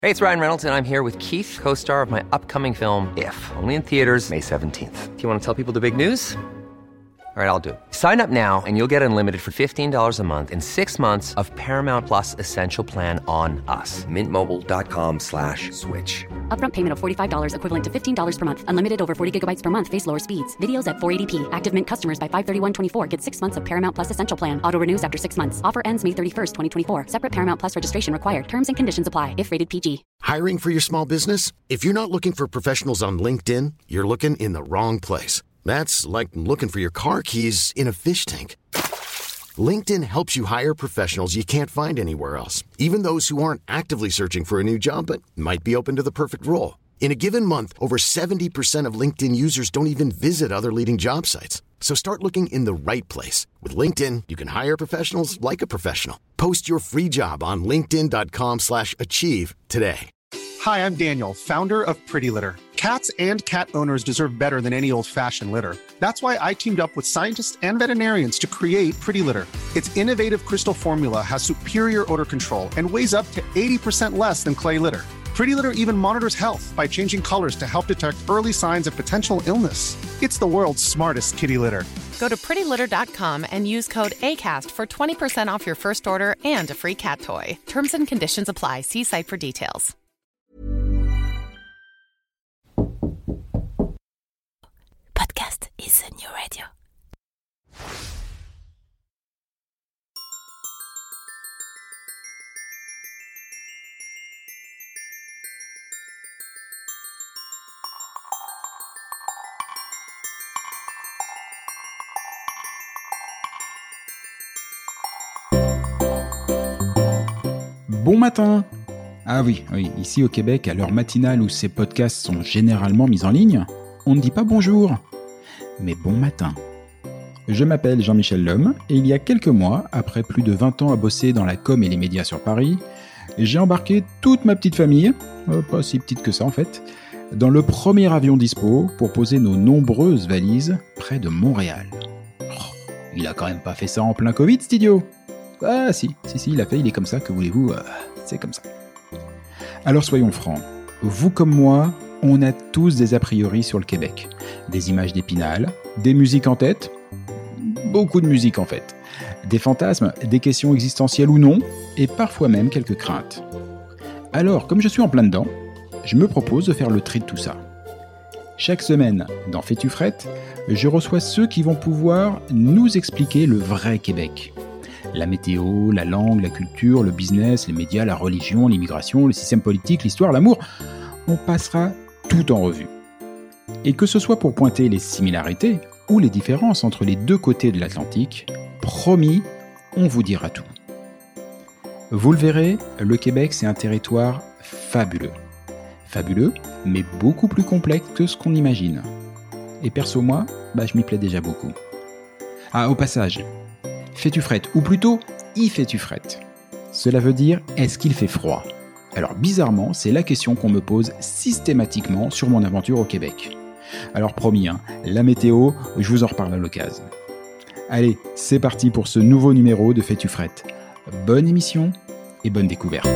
Hey, it's Ryan Reynolds, and I'm here with Keith, co-star of my upcoming film, If, only in theaters May 17th. Do you want to tell people the big news? All right, I'll do it. Sign up now and you'll get unlimited for $15 a month and 6 months of Paramount Plus Essential Plan on us. MintMobile.com/switch. Upfront payment of $45 equivalent to $15 per month. Unlimited over 40 gigabytes per month. Face lower speeds. Videos at 480p. Active Mint customers by 531.24 get 6 months of Paramount Plus Essential Plan. Auto renews after 6 months. Offer ends May 31st, 2024. Separate Paramount Plus registration required. Terms and conditions apply if rated PG. Hiring for your small business? If you're not looking for professionals on LinkedIn, you're looking in the wrong place. That's like looking for your car keys in a fish tank. LinkedIn helps you hire professionals you can't find anywhere else, even those who aren't actively searching for a new job but might be open to the perfect role. In a given month, over 70% of LinkedIn users don't even visit other leading job sites. So start looking in the right place. With LinkedIn, you can hire professionals like a professional. Post your free job on linkedin.com/achieve today. Hi, I'm Daniel, founder of Pretty Litter. Cats and cat owners deserve better than any old-fashioned litter. That's why I teamed up with scientists and veterinarians to create Pretty Litter. Its innovative crystal formula has superior odor control and weighs up to 80% less than clay litter. Pretty Litter even monitors health by changing colors to help detect early signs of potential illness. It's the world's smartest kitty litter. Go to prettylitter.com and use code ACAST for 20% off your first order and a free cat toy. Terms and conditions apply. See site for details. Podcast is a new radio. Bon matin! Ah oui, ici au Québec, à l'heure matinale où ces podcasts sont généralement mis en ligne, on ne dit pas bonjour, mais bon matin. Je m'appelle Jean-Michel Lhomme, et il y a quelques mois, après plus de 20 ans à bosser dans la com et les médias sur Paris, j'ai embarqué toute ma petite famille, pas si petite que ça en fait, dans le premier avion dispo pour poser nos nombreuses valises près de Montréal. Oh, il a quand même pas fait ça en plein Covid, cet idiot! Ah si, il a fait, il est comme ça, que voulez-vous, c'est comme ça. Alors soyons francs, vous comme moi, on a tous des a priori sur le Québec. Des images d'Épinal, des musiques en tête, beaucoup de musique en fait, des fantasmes, des questions existentielles ou non, et parfois même quelques craintes. Alors, comme je suis en plein dedans, je me propose de faire le tri de tout ça. Chaque semaine, dans Fais-tu frette, je reçois ceux qui vont pouvoir nous expliquer le vrai Québec. La météo, la langue, la culture, le business, les médias, la religion, l'immigration, le système politique, l'histoire, l'amour. On passera tout en revue. Et que ce soit pour pointer les similarités ou les différences entre les deux côtés de l'Atlantique, promis, on vous dira tout. Vous le verrez, le Québec, c'est un territoire fabuleux. Fabuleux, mais beaucoup plus complexe que ce qu'on imagine. Et perso, moi, je m'y plais déjà beaucoup. Ah, au passage, fais-tu frette, ou plutôt, y fais-tu frette? Cela veut dire, est-ce qu'il fait froid? Alors bizarrement, c'est la question qu'on me pose systématiquement sur mon aventure au Québec. Alors promis, la météo, je vous en reparle à l'occasion. Allez, c'est parti pour ce nouveau numéro de Fais-tu frette. Bonne émission et bonne découverte.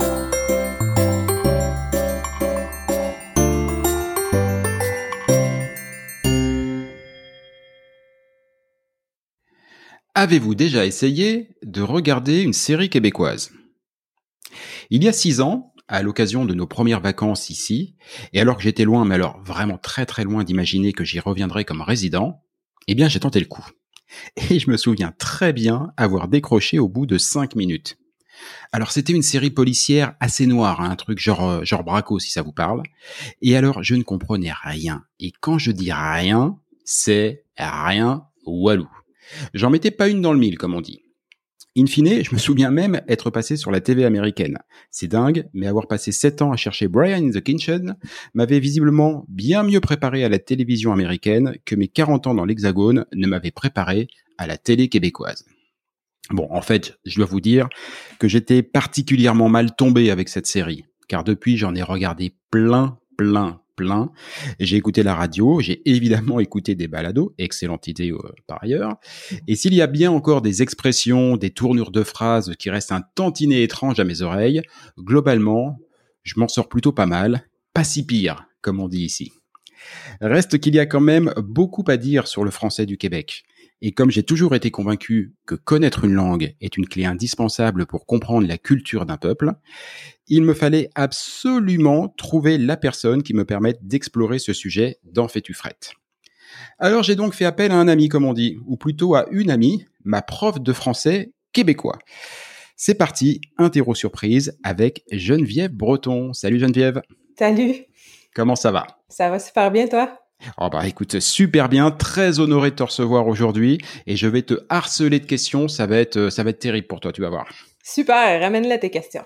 Avez-vous déjà essayé de regarder une série québécoise? Il y a 6 ans, à l'occasion de nos premières vacances ici, et alors que j'étais loin, mais alors vraiment très très loin d'imaginer que j'y reviendrais comme résident, j'ai tenté le coup. Et je me souviens très bien avoir décroché au bout de 5 minutes. Alors c'était une série policière assez noire, un truc genre Braco si ça vous parle. Et alors je ne comprenais rien. Et quand je dis rien, c'est rien walou. J'en mettais pas une dans le mille, comme on dit. In fine, je me souviens même être passé sur la TV américaine. C'est dingue, mais avoir passé 7 ans à chercher Brian in the Kitchen m'avait visiblement bien mieux préparé à la télévision américaine que mes 40 ans dans l'Hexagone ne m'avaient préparé à la télé québécoise. Bon, en fait, je dois vous dire que j'étais particulièrement mal tombé avec cette série, car depuis, j'en ai regardé plein. J'ai écouté la radio, j'ai évidemment écouté des balados, excellente idée par ailleurs. Et s'il y a bien encore des expressions, des tournures de phrases qui restent un tantinet étrange à mes oreilles, globalement, je m'en sors plutôt pas mal, pas si pire, comme on dit ici. Reste qu'il y a quand même beaucoup à dire sur le français du Québec. Et comme j'ai toujours été convaincu que connaître une langue est une clé indispensable pour comprendre la culture d'un peuple, il me fallait absolument trouver la personne qui me permette d'explorer ce sujet dans Fétufrette. Alors j'ai donc fait appel à un ami, comme on dit, ou plutôt à une amie, ma prof de français québécois. C'est parti, interro surprise avec Geneviève Breton. Salut Geneviève. Salut. Comment ça va? Ça va super bien, toi? Oh bah écoute, super bien, très honoré de te recevoir aujourd'hui et je vais te harceler de questions, ça va être terrible pour toi, tu vas voir. Super, ramène-la tes questions.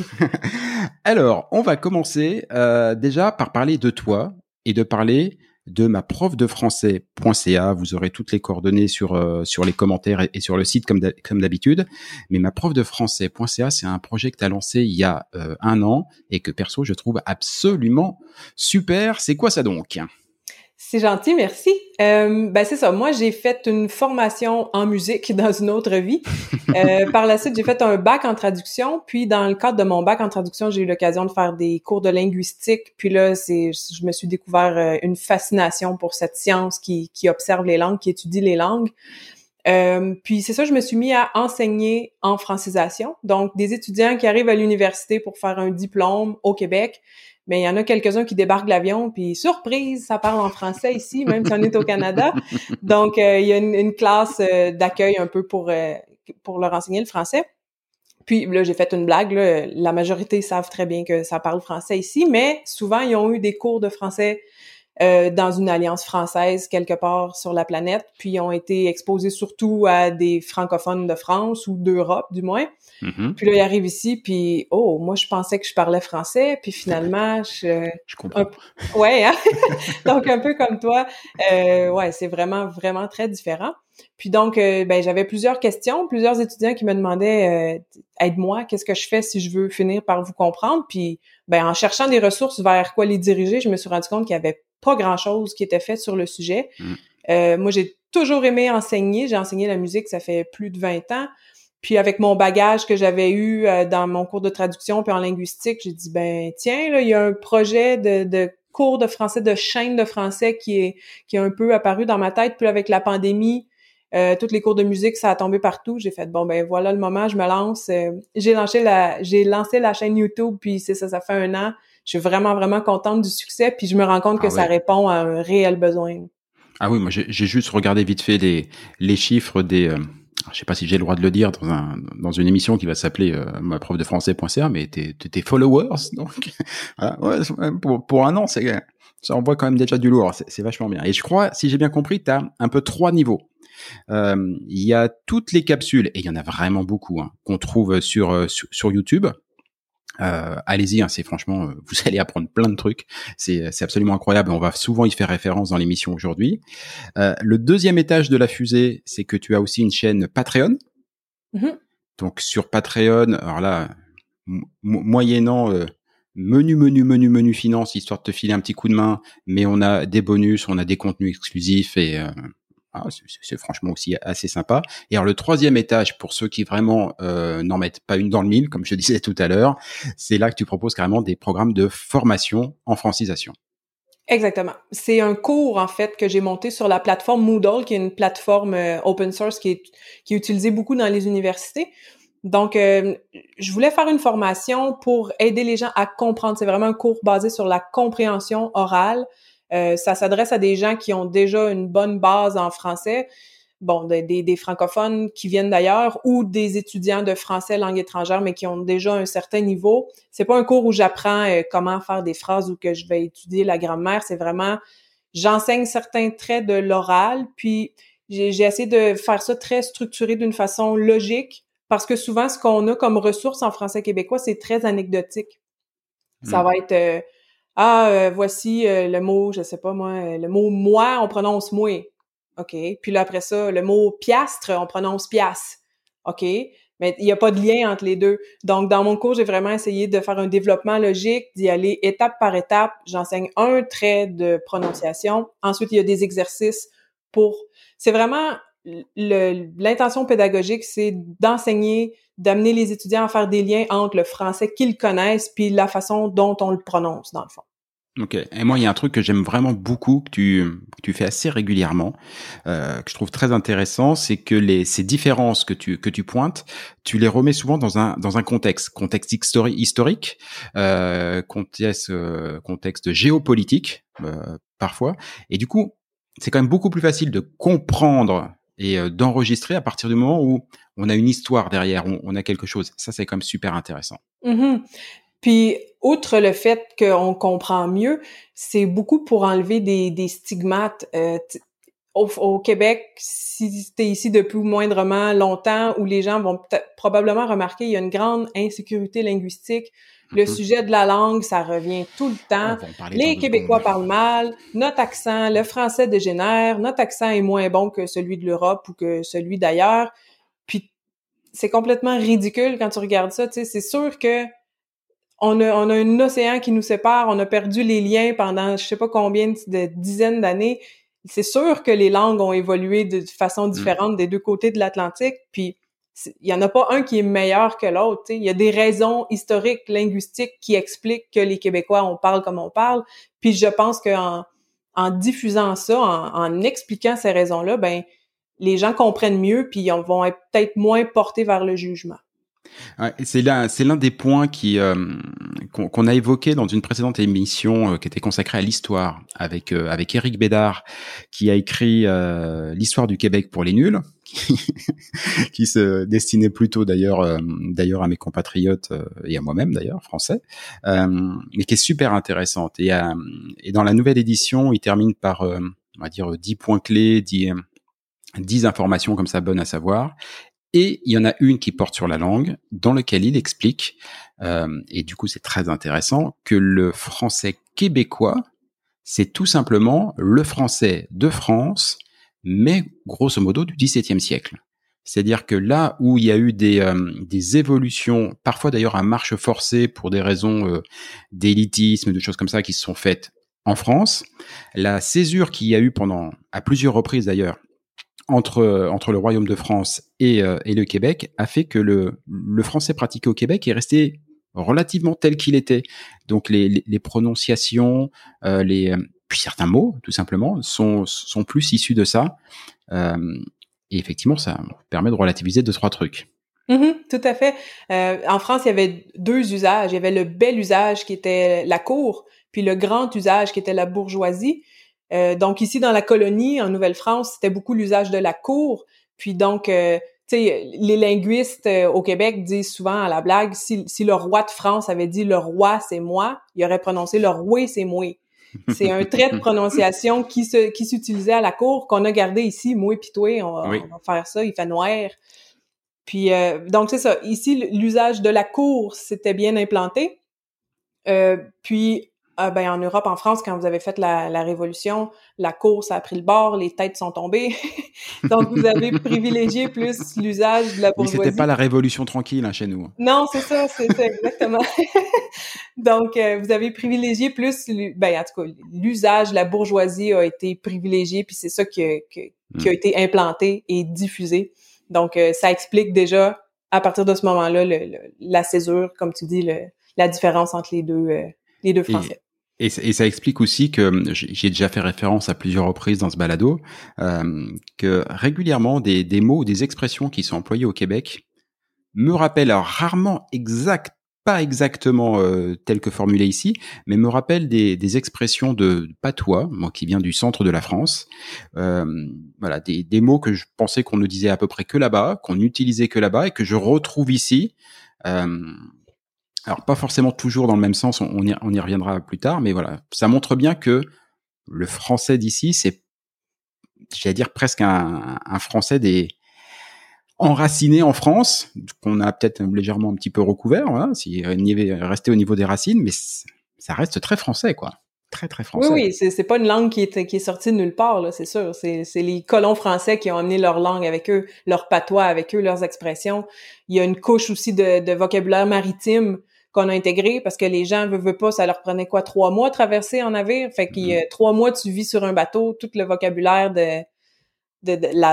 Alors, on va commencer déjà par parler de toi et de parler de ma prof de français.ca. Vous aurez toutes les coordonnées sur les commentaires et sur le site comme d'habitude. Mais ma prof de français.ca, c'est un projet que tu as lancé il y a 1 an et que perso, je trouve absolument super. C'est quoi ça donc? C'est gentil, merci. C'est ça. Moi, j'ai fait une formation en musique dans une autre vie. Par la suite, j'ai fait un bac en traduction. Puis, dans le cadre de mon bac en traduction, j'ai eu l'occasion de faire des cours de linguistique. Puis là, je me suis découvert une fascination pour cette science qui observe les langues, qui étudie les langues. Puis c'est ça, je me suis mis à enseigner en francisation. Donc, des étudiants qui arrivent à l'université pour faire un diplôme au Québec. Mais il y en a quelques-uns qui débarquent de l'avion, puis surprise, ça parle en français ici, même si on est au Canada. Donc, il y a une classe d'accueil un peu pour leur enseigner le français. Puis là, j'ai fait une blague, là. La majorité savent très bien que ça parle français ici, mais souvent, ils ont eu des cours de français dans une alliance française quelque part sur la planète, puis ils ont été exposés surtout à des francophones de France ou d'Europe, du moins. Mm-hmm. Puis là, ils arrivent ici, puis moi, je pensais que je parlais français, puis finalement, je comprends. Ouais, hein? Donc, un peu comme toi, c'est vraiment, vraiment très différent. Puis donc, j'avais plusieurs questions, plusieurs étudiants qui me demandaient aide-moi, qu'est-ce que je fais si je veux finir par vous comprendre? Puis, en cherchant des ressources vers quoi les diriger, je me suis rendu compte qu'il y avait pas grand-chose qui était fait sur le sujet. Moi, j'ai toujours aimé enseigner. J'ai enseigné la musique, ça fait plus de 20 ans. Puis avec mon bagage que j'avais eu dans mon cours de traduction puis en linguistique, j'ai dit, tiens, là, il y a un projet de cours de français, de chaîne de français qui est un peu apparu dans ma tête. Puis avec la pandémie, tous les cours de musique, ça a tombé partout. J'ai fait, voilà le moment, je me lance. J'ai lancé la chaîne YouTube, puis c'est ça fait 1 an. Je suis vraiment, vraiment contente du succès, puis je me rends compte que ça répond à un réel besoin. Ah oui, moi j'ai juste regardé vite fait les chiffres des... je sais pas si j'ai le droit de le dire dans une émission qui va s'appeler ma prof de français.ca, mais tes followers, donc voilà, pour 1 an, ça envoie quand même déjà du lourd, c'est vachement bien. Et je crois, si j'ai bien compris, tu as un peu 3 niveaux. Il y a toutes les capsules, et il y en a vraiment beaucoup, qu'on trouve sur YouTube. Allez-y, c'est franchement, vous allez apprendre plein de trucs. C'est absolument incroyable. On va souvent y faire référence dans l'émission aujourd'hui. Le deuxième étage de la fusée, c'est que tu as aussi une chaîne Patreon. Mm-hmm. Donc sur Patreon, alors là, moyennant menu finance, histoire de te filer un petit coup de main, mais on a des bonus, on a des contenus exclusifs et c'est franchement aussi assez sympa. Et alors le 3e étage, pour ceux qui vraiment n'en mettent pas une dans le mille, comme je disais tout à l'heure, c'est là que tu proposes carrément des programmes de formation en francisation. Exactement. C'est un cours, en fait, que j'ai monté sur la plateforme Moodle, qui est une plateforme open source qui est utilisée beaucoup dans les universités. Donc, je voulais faire une formation pour aider les gens à comprendre. C'est vraiment un cours basé sur la compréhension orale. Ça s'adresse à des gens qui ont déjà une bonne base en français, des francophones qui viennent d'ailleurs ou des étudiants de français langue étrangère mais qui ont déjà un certain niveau. C'est pas un cours où j'apprends comment faire des phrases ou que je vais étudier la grammaire, c'est vraiment j'enseigne certains traits de l'oral, puis j'ai essayé de faire ça très structuré d'une façon logique parce que souvent ce qu'on a comme ressources en français québécois, c'est très anecdotique. Ça va être voici le mot, je sais pas moi, le mot « moi », on prononce « moi ». OK. Puis là, après ça, le mot « piastre », on prononce « piastre ». OK. Mais il n'y a pas de lien entre les deux. Donc, dans mon cours, j'ai vraiment essayé de faire un développement logique, d'y aller étape par étape. J'enseigne un trait de prononciation. Ensuite, il y a des exercices c'est vraiment l'intention pédagogique, c'est d'enseigner, d'amener les étudiants à faire des liens entre le français qu'ils connaissent puis la façon dont on le prononce, dans le fond. Ok. Et moi, il y a un truc que j'aime vraiment beaucoup, que tu fais assez régulièrement, que je trouve très intéressant, c'est que ces différences que tu pointes, tu les remets souvent dans un contexte historique, contexte géopolitique, parfois. Et du coup, c'est quand même beaucoup plus facile de comprendre et d'enregistrer à partir du moment où on a une histoire derrière, on a quelque chose. Ça, c'est quand même super intéressant. Mm-hmm. Puis, outre le fait qu'on comprend mieux, c'est beaucoup pour enlever des stigmates. Au Québec, si t'es ici depuis moindrement longtemps, où les gens vont probablement remarquer, il y a une grande insécurité linguistique. Le sujet de la langue, ça revient tout le temps. Les Québécois parlent mal, notre accent, le français dégénère, notre accent est moins bon que celui de l'Europe ou que celui d'ailleurs. Puis, c'est complètement ridicule quand tu regardes ça. Tu sais, c'est sûr que on a un océan qui nous sépare, on a perdu les liens pendant je sais pas combien de dizaines d'années. C'est sûr que les langues ont évolué de façon différente des deux côtés de l'Atlantique, puis il y en a pas un qui est meilleur que l'autre, tu sais. Il y a des raisons historiques, linguistiques qui expliquent que les Québécois, on parle comme on parle, puis je pense qu'en diffusant ça, en expliquant ces raisons-là, ben les gens comprennent mieux, puis ils vont être peut-être moins portés vers le jugement. Ouais, c'est l'un des points qu'on a évoqué dans une précédente émission qui était consacrée à l'histoire avec Éric Bédard, qui a écrit l'histoire du Québec pour les nuls, qui se destinait plutôt d'ailleurs à mes compatriotes et à moi-même d'ailleurs français, mais qui est super intéressante. Et dans la nouvelle édition, il termine par on va dire 10 points clés, 10 informations comme ça bonnes à savoir. Et il y en a une qui porte sur la langue, dans lequel il explique, et du coup c'est très intéressant, que le français québécois, c'est tout simplement le français de France, mais grosso modo du XVIIe siècle. C'est-à-dire que là où il y a eu des évolutions, parfois d'ailleurs à marche forcée pour des raisons d'élitisme, de choses comme ça qui se sont faites en France, la césure qu'il y a eu à plusieurs reprises d'ailleurs, entre le Royaume de France et le Québec a fait que le français pratiqué au Québec est resté relativement tel qu'il était. Donc les prononciations, puis certains mots tout simplement sont plus issus de ça. Et effectivement, ça permet de relativiser 2-3 trucs. Tout à fait. En France, il y avait 2 usages. Il y avait le bel usage qui était la cour, puis le grand usage qui était la bourgeoisie. Donc ici dans la colonie en Nouvelle-France, c'était beaucoup l'usage de la cour. Puis donc tu sais, les linguistes au Québec disent souvent à la blague, si le roi de France avait dit le roi c'est moi, il aurait prononcé le roi c'est moi. C'est un trait de prononciation qui s'utilisait à la cour qu'on a gardé ici, moi pis toi, on va faire ça, il fait noir. Puis donc c'est ça, ici l'usage de la cour c'était bien implanté. Puis en Europe, en France, quand vous avez fait la Révolution, la course a pris le bord, les têtes sont tombées. Donc, vous avez privilégié plus l'usage de la bourgeoisie. Oui, c'était pas la Révolution tranquille chez nous. Non, c'est ça exactement. Donc, vous avez privilégié plus, en tout cas, l'usage de la bourgeoisie a été privilégié, puis c'est ça qui a été implanté et diffusé. Donc, ça explique déjà, à partir de ce moment-là, la césure, comme tu dis, la différence entre les deux français. Et ça explique aussi que j'ai déjà fait référence à plusieurs reprises dans ce balado, que régulièrement des mots ou des expressions qui sont employées au Québec me rappellent, alors rarement pas exactement telles que formulées ici, mais me rappellent des expressions de patois, moi qui viens du centre de la France, voilà, des mots que je pensais qu'on ne disait à peu près que là-bas, qu'on n'utilisait que là-bas et que je retrouve ici. Alors pas forcément toujours dans le même sens, on y reviendra plus tard, mais voilà, ça montre bien que le français d'ici, c'est, j'allais dire presque un français enraciné en France, qu'on a peut-être légèrement un petit peu recouvert, voilà, s'il restait au niveau des racines, mais ça reste très français, quoi. Très, très français. Oui, c'est pas une langue qui est sortie de nulle part, là, c'est sûr. C'est les colons français qui ont amené leur langue avec eux, leur patois avec eux, leurs expressions. Il y a une couche aussi de vocabulaire maritime qu'on a intégré parce que les gens veulent pas, ça leur prenait 3 mois de traverser en navire. Fait qu'il y a 3 mois, tu vis sur un bateau, tout le vocabulaire de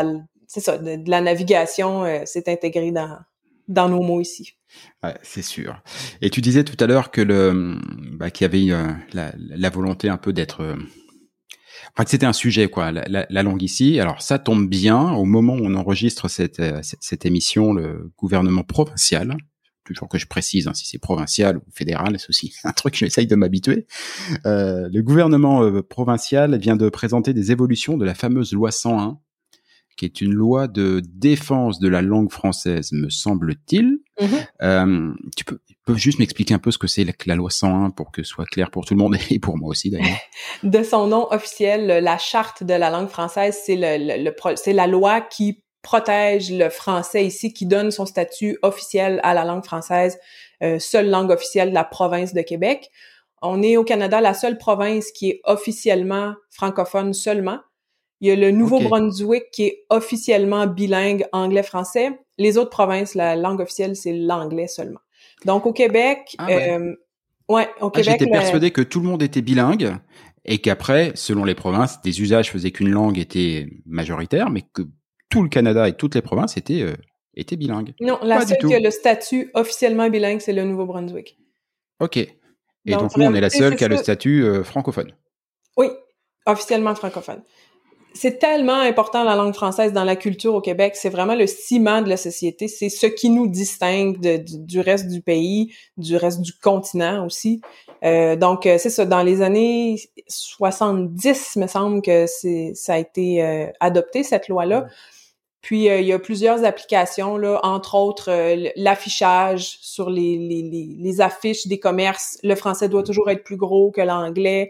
c'est ça, de la navigation, c'est intégré dans nos mots ici. Ouais, c'est sûr. Et tu disais tout à l'heure que qu'il y avait la volonté un peu d'être, enfin que c'était un sujet quoi, la langue ici. Alors ça tombe bien au moment où on enregistre cette émission, le gouvernement provincial. Toujours que je précise si c'est provincial ou fédéral, c'est aussi un truc, j'essaye de m'habituer. Le gouvernement provincial vient de présenter des évolutions de la fameuse loi 101, qui est une loi de défense de la langue française, me semble-t-il. Tu peux juste m'expliquer un peu ce que c'est la loi 101 pour que ce soit clair pour tout le monde et pour moi aussi d'ailleurs. De son nom officiel, la Charte de la langue française, c'est la loi qui protège le français ici, qui donne son statut officiel à la langue française, seule langue officielle de la province de Québec. On est au Canada la seule province qui est officiellement francophone seulement. Il y a le Nouveau-Brunswick qui est officiellement bilingue anglais-français. Les autres provinces, la langue officielle, c'est l'anglais seulement. Donc, au Québec, au Québec... J'étais persuadé que tout le monde était bilingue et qu'après, selon les provinces, des usages faisaient qu'une langue était majoritaire, mais que tout le Canada et toutes les provinces étaient bilingues. Non, la seule qui a le statut officiellement bilingue, c'est le Nouveau-Brunswick. OK. Et donc nous, on est la seule qui a le statut francophone. Oui, officiellement francophone. C'est tellement important la langue française dans la culture au Québec, c'est vraiment le ciment de la société, c'est ce qui nous distingue du reste du pays, du reste du continent aussi. Donc c'est ça, dans les années 70, me semble que ça a été adopté cette loi-là. Puis il y a plusieurs applications là, entre autres l'affichage sur les affiches des commerces, le français doit toujours être plus gros que l'anglais.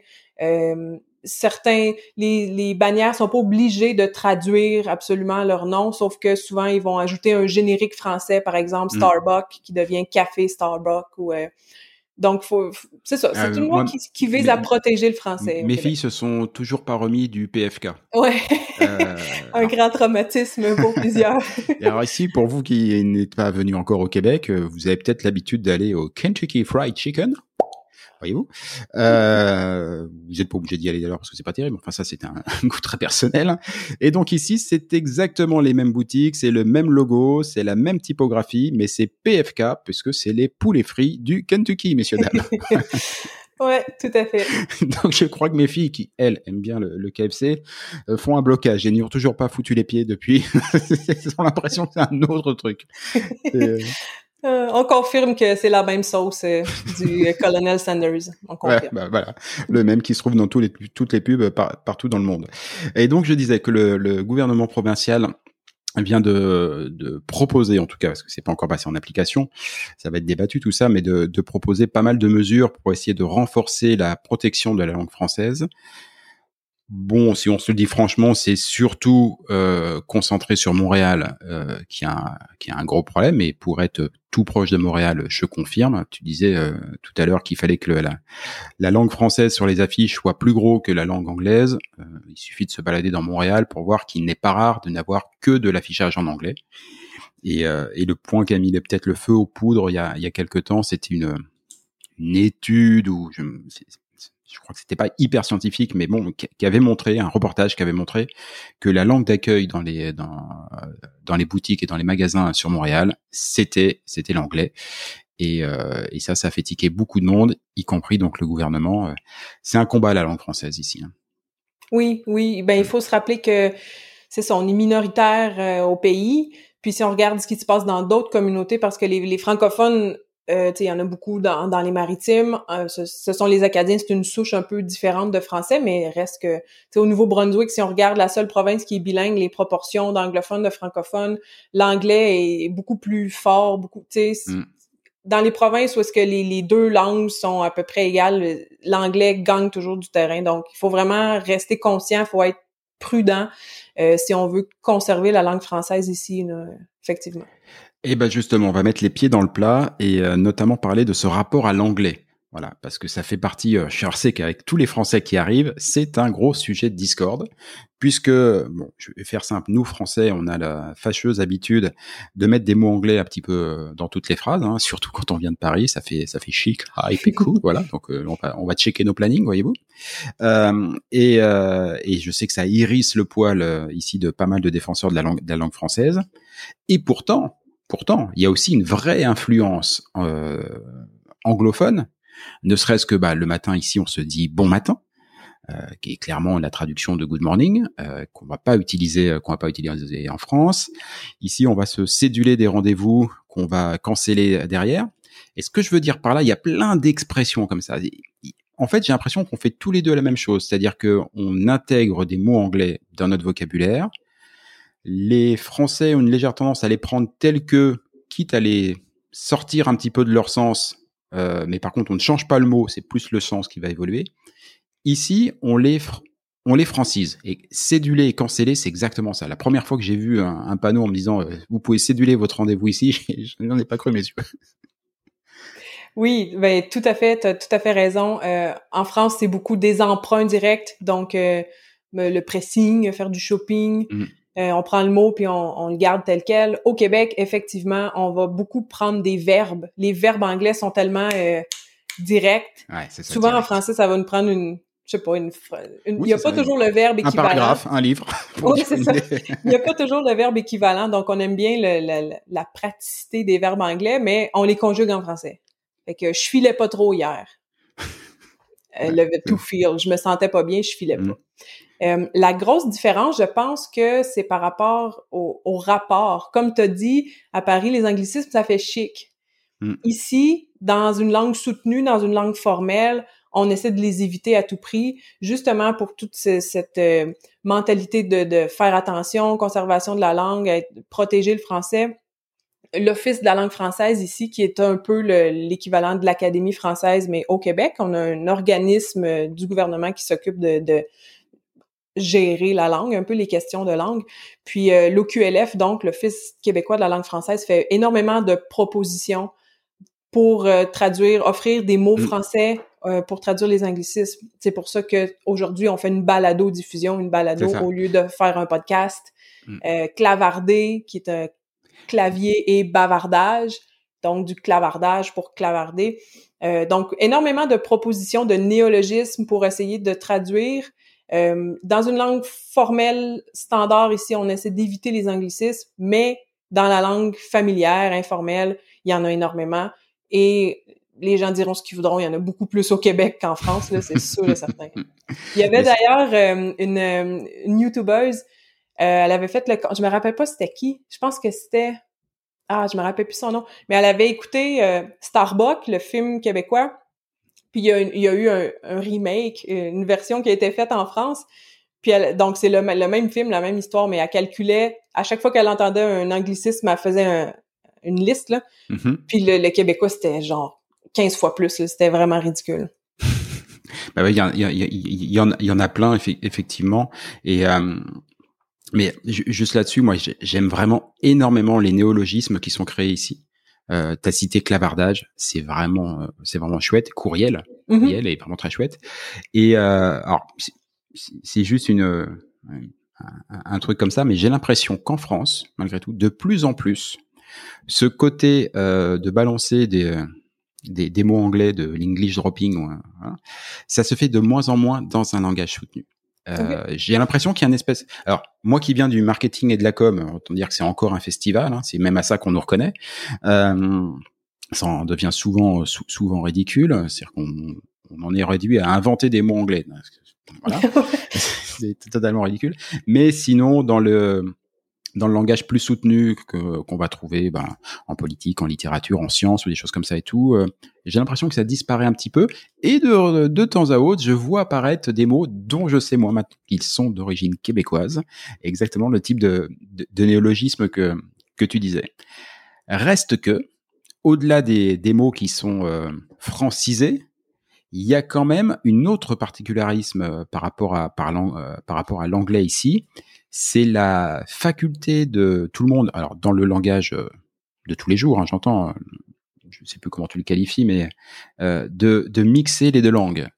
Les bannières sont pas obligées de traduire absolument leur nom, sauf que souvent ils vont ajouter un générique français, par exemple Starbucks qui devient Café Starbucks ou donc c'est ça, c'est une loi qui vise à protéger le français. Mes filles se sont toujours pas remis du PFK. Ouais. Un grand traumatisme pour plusieurs. Et alors ici, pour vous qui n'êtes pas venus encore au Québec, vous avez peut-être l'habitude d'aller au Kentucky Fried Chicken. Voyez-vous, vous êtes pas obligé d'y aller d'ailleurs parce que c'est pas terrible. Enfin, ça, c'est un goût très personnel. Et donc ici, c'est exactement les mêmes boutiques, c'est le même logo, c'est la même typographie, mais c'est PFK puisque c'est les poulets frits du Kentucky, messieurs dames. Ouais, tout à fait. Donc je crois que mes filles qui, elles, aiment bien le KFC, font un blocage et n'y ont toujours pas foutu les pieds depuis. Elles ont l'impression que c'est un autre truc. On confirme que c'est la même sauce du Colonel Sanders. On confirme. Ouais, voilà. Le même qui se trouve dans toutes les pubs partout dans le monde. Et donc, je disais que le gouvernement provincial vient de proposer, en tout cas, parce que c'est pas encore passé en application, ça va être débattu tout ça, mais de proposer pas mal de mesures pour essayer de renforcer la protection de la langue française. Bon, si on se le dit franchement, c'est surtout concentré sur Montréal qui a un gros problème. Et pour être tout proche de Montréal, je confirme. Tu disais tout à l'heure qu'il fallait que la langue française sur les affiches soit plus gros que la langue anglaise. Il suffit de se balader dans Montréal pour voir qu'il n'est pas rare de n'avoir que de l'affichage en anglais. Et le point qui a mis peut-être le feu aux poudres il y a quelque temps, c'était une étude où je crois que c'était pas hyper scientifique, mais bon, qui avait montré, un reportage qui avait montré que la langue d'accueil dans les boutiques et dans les magasins sur Montréal, c'était l'anglais. Et ça a fait tiquer beaucoup de monde, y compris donc le gouvernement. C'est un combat la langue française ici. Hein. Oui. Ben, il faut se rappeler que c'est ça, on est minoritaire au pays. Puis si on regarde ce qui se passe dans d'autres communautés, parce que les francophones, il y en a beaucoup dans les maritimes. Ce sont les Acadiens, c'est une souche un peu différente de français, mais reste que, au Nouveau-Brunswick, si on regarde la seule province qui est bilingue, les proportions d'anglophones, de francophones, l'anglais est beaucoup plus fort, dans les provinces où est-ce que les deux langues sont à peu près égales, l'anglais gagne toujours du terrain. Donc, il faut vraiment rester conscient, il faut être prudent si on veut conserver la langue française ici, là, effectivement. Et ben justement, on va mettre les pieds dans le plat et notamment parler de ce rapport à l'anglais. Voilà, parce que ça fait partie, je sais qu'avec tous les Français qui arrivent, c'est un gros sujet de discorde, puisque, bon, je vais faire simple, nous Français, on a la fâcheuse habitude de mettre des mots anglais un petit peu dans toutes les phrases, hein, surtout quand on vient de Paris, ça fait chic, hype et cool, voilà, donc on va checker nos plannings, voyez-vous. Et je sais que ça hérisse le poil ici de pas mal de défenseurs de la langue française, et pourtant, il y a aussi une vraie influence anglophone. Ne serait-ce que le matin ici, on se dit bon matin, qui est clairement la traduction de good morning, qu'on va pas utiliser en France. Ici, on va se céduler des rendez-vous qu'on va canceller derrière. Et ce que je veux dire par là, il y a plein d'expressions comme ça. En fait, j'ai l'impression qu'on fait tous les deux la même chose, c'est-à-dire que on intègre des mots anglais dans notre vocabulaire. Les Français ont une légère tendance à les prendre tels que, quitte à les sortir un petit peu de leur sens. Mais par contre, on ne change pas le mot, c'est plus le sens qui va évoluer. Ici, on les francise. Et céduler et canceller, c'est exactement ça. La première fois que j'ai vu un panneau en me disant « Vous pouvez céduler votre rendez-vous ici », je n'en ai pas cru mes yeux. Oui, tout à fait, t'as tout à fait raison. En France, c'est beaucoup des emprunts directs, donc le pressing, faire du shopping. On prend le mot puis on le garde tel quel. Au Québec, effectivement, on va beaucoup prendre des verbes. Les verbes anglais sont tellement directs. Ouais, c'est ça, souvent, direct. en français, ça va nous prendre il y a pas ça, toujours le verbe équivalent. Un paragraphe, un livre. Oui, c'est ça. Il y a pas toujours le verbe équivalent, donc on aime bien la praticité des verbes anglais, mais on les conjugue en français. Fait que je filais pas trop hier. Le to feel, je me sentais pas bien, je filais pas. La grosse différence, je pense que c'est par rapport au rapport. Comme tu as dit, à Paris, les anglicismes, ça fait chic. Ici, dans une langue soutenue, dans une langue formelle, on essaie de les éviter à tout prix, justement pour toute cette mentalité de faire attention, conservation de la langue, protéger le français. L'Office de la langue française ici, qui est un peu l'équivalent de l'Académie française, mais au Québec, on a un organisme du gouvernement qui s'occupe de gérer la langue, un peu les questions de langue. Puis l'OQLF, donc l'Office québécois de la langue française, fait énormément de propositions pour offrir des mots français pour traduire les anglicismes. C'est pour ça que aujourd'hui on fait une balado-diffusion, au lieu de faire un podcast. Clavarder, qui est un clavier et bavardage, donc du clavardage pour clavarder. Donc énormément de propositions de néologismes pour essayer de traduire. Dans une langue formelle standard ici, on essaie d'éviter les anglicismes, mais dans la langue familière, informelle, il y en a énormément. Et les gens diront ce qu'ils voudront, il y en a beaucoup plus au Québec qu'en France, là, c'est sûr et certain. Il y avait d'ailleurs une YouTubeuse, elle avait fait je me rappelle pas c'était qui, je pense que c'était, je me rappelle plus son nom, mais elle avait écouté Starbuck, le film québécois. Puis il y a eu un remake, une version qui a été faite en France. Puis donc c'est le même film, la même histoire, mais elle calculait, à chaque fois qu'elle entendait un anglicisme, elle faisait une liste, là. Puis le québécois, c'était genre 15 fois plus, là. C'était vraiment ridicule. Il y en a plein, effectivement. Et mais juste là-dessus, moi, j'aime vraiment énormément les néologismes qui sont créés ici. T'as cité clavardage, c'est vraiment chouette. Courriel est vraiment très chouette. Et alors c'est juste un truc comme ça, mais j'ai l'impression qu'en France, malgré tout, de plus en plus, ce côté de balancer des mots anglais, de l'English dropping, ça se fait de moins en moins dans un langage soutenu. J'ai l'impression qu'il y a une espèce... Alors, moi qui viens du marketing et de la com, autant dire que c'est encore un festival, hein, c'est même à ça qu'on nous reconnaît. Ça en devient souvent ridicule, c'est-à-dire qu'on en est réduit à inventer des mots anglais. Voilà. C'est totalement ridicule. Mais sinon, dans le langage plus soutenu qu'on va trouver en politique, en littérature, en sciences ou des choses comme ça et tout, j'ai l'impression que ça disparaît un petit peu. Et de temps à autre, je vois apparaître des mots dont je sais moi maintenant qu'ils sont d'origine québécoise, exactement le type de néologisme que tu disais. Reste que, au-delà des mots qui sont francisés, il y a quand même une autre particularisme par rapport à l'anglais ici, c'est la faculté de tout le monde, alors dans le langage de tous les jours, hein, j'entends, je sais plus comment tu le qualifies, mais de mixer les deux langues.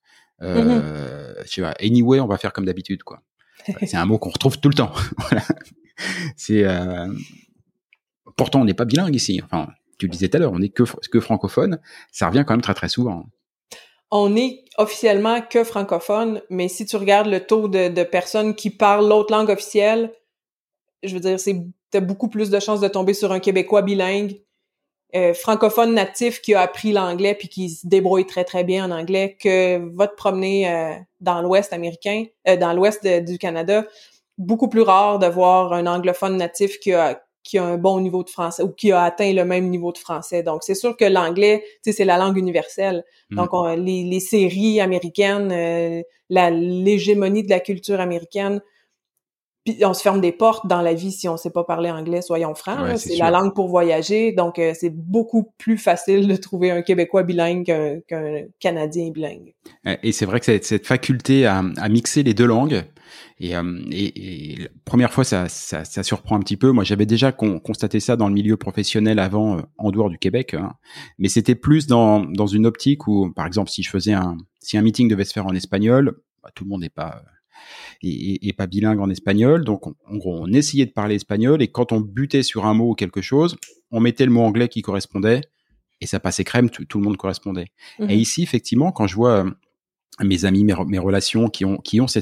Je sais pas, anyway, on va faire comme d'habitude, quoi. C'est un mot qu'on retrouve tout le temps. Voilà. C'est pourtant on n'est pas bilingue ici. Enfin, tu le disais tout à l'heure, on n'est que francophone. Ça revient quand même très très souvent. On est officiellement que francophone, mais si tu regardes le taux de personnes qui parlent l'autre langue officielle, je veux dire, t'as beaucoup plus de chances de tomber sur un Québécois bilingue, francophone natif qui a appris l'anglais puis qui se débrouille très très bien en anglais, que va te promener dans l'Ouest américain, dans l'Ouest du Canada. Beaucoup plus rare de voir un anglophone natif qui a un bon niveau de français ou qui a atteint le même niveau de français. Donc, c'est sûr que l'anglais, tu sais, c'est la langue universelle. Donc, les séries américaines, l'hégémonie de la culture américaine, puis on se ferme des portes dans la vie si on sait pas parler anglais, soyons francs. Ouais, c'est la langue pour voyager. Donc, c'est beaucoup plus facile de trouver un Québécois bilingue qu'un Canadien bilingue. Et c'est vrai que cette faculté à mixer les deux langues, et la première fois, ça surprend un petit peu. Moi, j'avais déjà constaté ça dans le milieu professionnel avant, en dehors du Québec, hein. Mais c'était plus dans une optique où, par exemple, si un meeting devait se faire en espagnol, tout le monde n'est pas et pas bilingue en espagnol. Donc, en gros, on essayait de parler espagnol et quand on butait sur un mot ou quelque chose, on mettait le mot anglais qui correspondait et ça passait crème, tout le monde correspondait. Et ici, effectivement, quand je vois mes amis, mes relations qui ont cette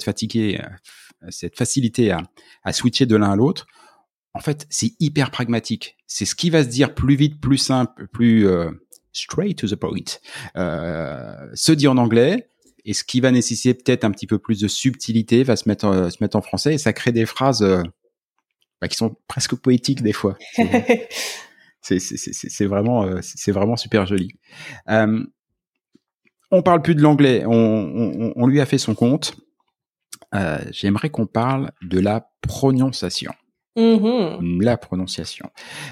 facilité à switcher de l'un à l'autre, en fait, c'est hyper pragmatique. C'est ce qui va se dire plus vite, plus simple, plus straight to the point. Se dit en anglais. Et ce qui va nécessiter peut-être un petit peu plus de subtilité va se mettre en français et ça crée des phrases qui sont presque poétiques des fois. C'est vraiment super joli. On parle plus de l'anglais, on lui a fait son compte. J'aimerais qu'on parle de la prononciation. La prononciation.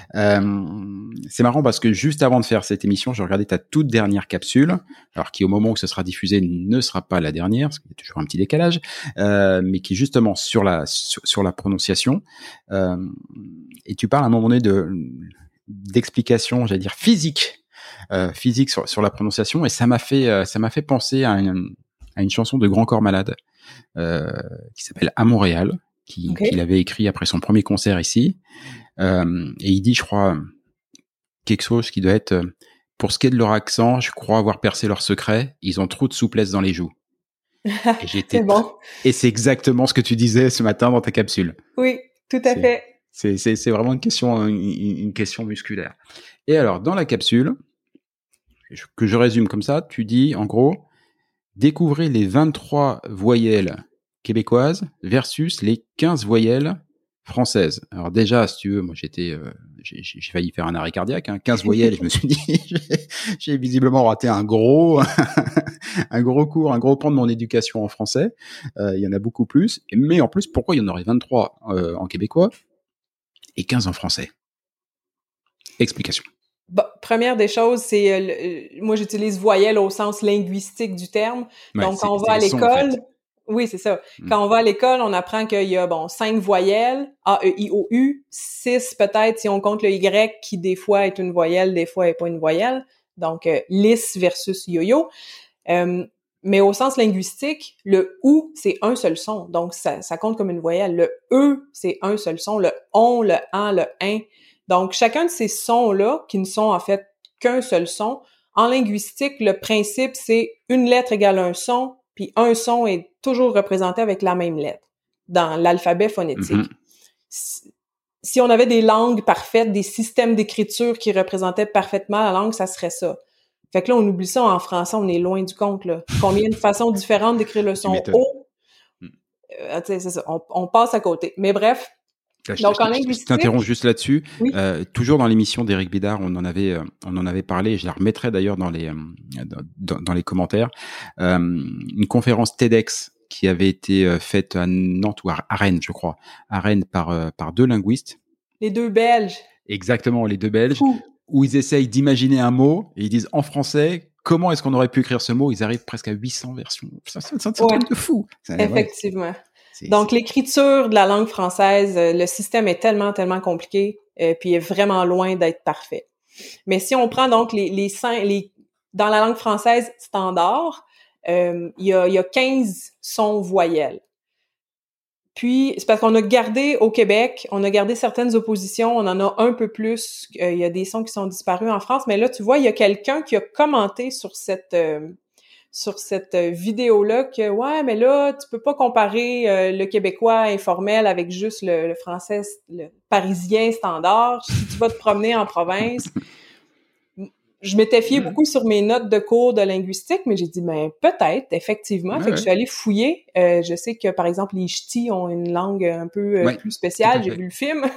C'est marrant parce que juste avant de faire cette émission, j'ai regardé ta toute dernière capsule, alors qui au moment où ce sera diffusé ne sera pas la dernière, parce qu'il y a toujours un petit décalage, mais qui est justement sur la prononciation. Et tu parles à un moment donné d'explication, j'allais dire physique sur la prononciation, et ça m'a fait penser à une chanson de Grand Corps Malade qui s'appelle À Montréal. Qu'il avait écrit après son premier concert ici. Et il dit, je crois, quelque chose qui doit être, pour ce qui est de leur accent, je crois avoir percé leur secret, ils ont trop de souplesse dans les joues. Et c'est bon. Et c'est exactement ce que tu disais ce matin dans ta capsule. Oui, tout à fait. C'est vraiment une question musculaire. Et alors, dans la capsule, que je résume comme ça, tu dis, en gros, découvrez les 23 voyelles québécoises versus les 15 voyelles françaises. Alors déjà, si tu veux, moi j'ai failli faire un arrêt cardiaque, 15 voyelles, et je me suis dit, j'ai visiblement raté un gros cours, un gros pan de mon éducation en français. Il y en a beaucoup plus. Mais en plus, pourquoi il y en aurait 23 en québécois et 15 en français? Explication. Première des choses, c'est moi j'utilise voyelles au sens linguistique du terme. Donc quand on va à l'école, en fait. Oui, c'est ça. Quand on va à l'école, on apprend qu'il y a 5 voyelles, A, E, I, O, U, 6 peut-être si on compte le Y qui des fois est une voyelle, des fois est pas une voyelle. Donc lisse versus yo-yo. Mais au sens linguistique, le OU, c'est un seul son. Donc ça compte comme une voyelle. Le E, c'est un seul son. Le ON, le AN, le IN. Donc chacun de ces sons-là, qui ne sont en fait qu'un seul son, en linguistique, le principe, c'est une lettre égale un son, puis un son est toujours représenté avec la même lettre dans l'alphabet phonétique. Si on avait des langues parfaites, des systèmes d'écriture qui représentaient parfaitement la langue, ça serait ça. Fait que là, on oublie ça en français, on est loin du compte, là. Combien de façons différentes d'écrire le son O? C'est ça, on passe à côté. Mais bref. Donc, en linguistique. Je t'interromps juste là-dessus. Oui. Toujours dans l'émission d'Éric Bédard, on en avait parlé, et je la remettrai d'ailleurs dans les commentaires. Une conférence TEDx qui avait été faite à Nantes ou à Rennes, je crois. À Rennes par 2 linguistes. Les 2 Belges. Exactement, les 2 Belges. Où ils essayent d'imaginer un mot et ils disent en français, comment est-ce qu'on aurait pu écrire ce mot? Ils arrivent presque à 800 versions. C'est un truc de fou. Effectivement. Donc, l'écriture de la langue française, le système est tellement, tellement compliqué, puis est vraiment loin d'être parfait. Mais si on prend donc dans la langue française standard, il y a 15 sons voyelles. Puis, c'est parce qu'on a gardé au Québec, on a gardé certaines oppositions, on en a un peu plus, il y a des sons qui sont disparus en France, mais là, tu vois, il y a quelqu'un qui a commenté sur cette vidéo-là que, ouais, mais là, tu peux pas comparer le québécois informel avec juste le français, le parisien standard. Si tu vas te promener en province... Je m'étais fiée beaucoup sur mes notes de cours de linguistique, mais j'ai dit, ben peut-être, effectivement. Fait que je suis allée fouiller. Je sais que, par exemple, les ch'tis ont une langue un peu plus spéciale. J'ai vu le film.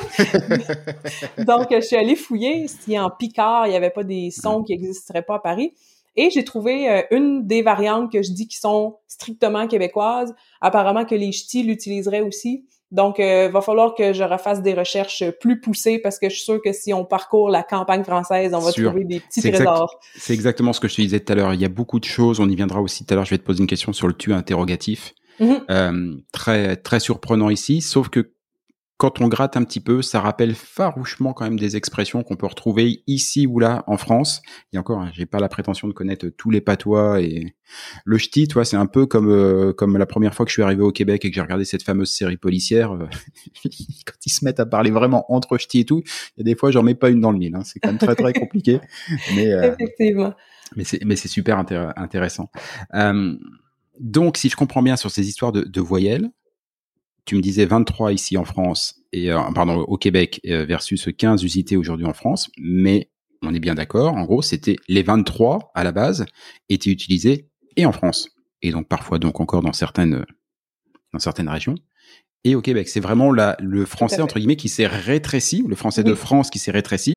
Donc, je suis allée fouiller si en picard, il n'y avait pas des sons qui n'existeraient pas à Paris. Et j'ai trouvé une des variantes que je dis qui sont strictement québécoises. Apparemment que les ch'tis l'utiliseraient aussi. Donc, va falloir que je refasse des recherches plus poussées parce que je suis sûre que si on parcourt la campagne française, on va trouver des petits trésors. C'est exactement ce que je te disais tout à l'heure. Il y a beaucoup de choses. On y viendra aussi tout à l'heure. Je vais te poser une question sur le tu interrogatif. Très, très surprenant ici. Sauf que quand on gratte un petit peu, ça rappelle farouchement quand même des expressions qu'on peut retrouver ici ou là en France. Et encore, j'ai pas la prétention de connaître tous les patois et le ch'ti, toi, c'est un peu comme la première fois que je suis arrivé au Québec et que j'ai regardé cette fameuse série policière. Quand ils se mettent à parler vraiment entre ch'ti et tout, il y a des fois, j'en mets pas une dans le mille. Hein. C'est quand même très très compliqué. Mais effectivement. Mais c'est super intéressant. Donc, si je comprends bien sur ces histoires de voyelles. Tu me disais 23 ici en France et au Québec versus 15 usités aujourd'hui en France, mais on est bien d'accord. En gros, c'était les 23 à la base étaient utilisés et en France et donc parfois donc encore dans certaines régions et au Québec. C'est vraiment le français entre guillemets qui s'est rétréci, le français de France qui s'est rétréci.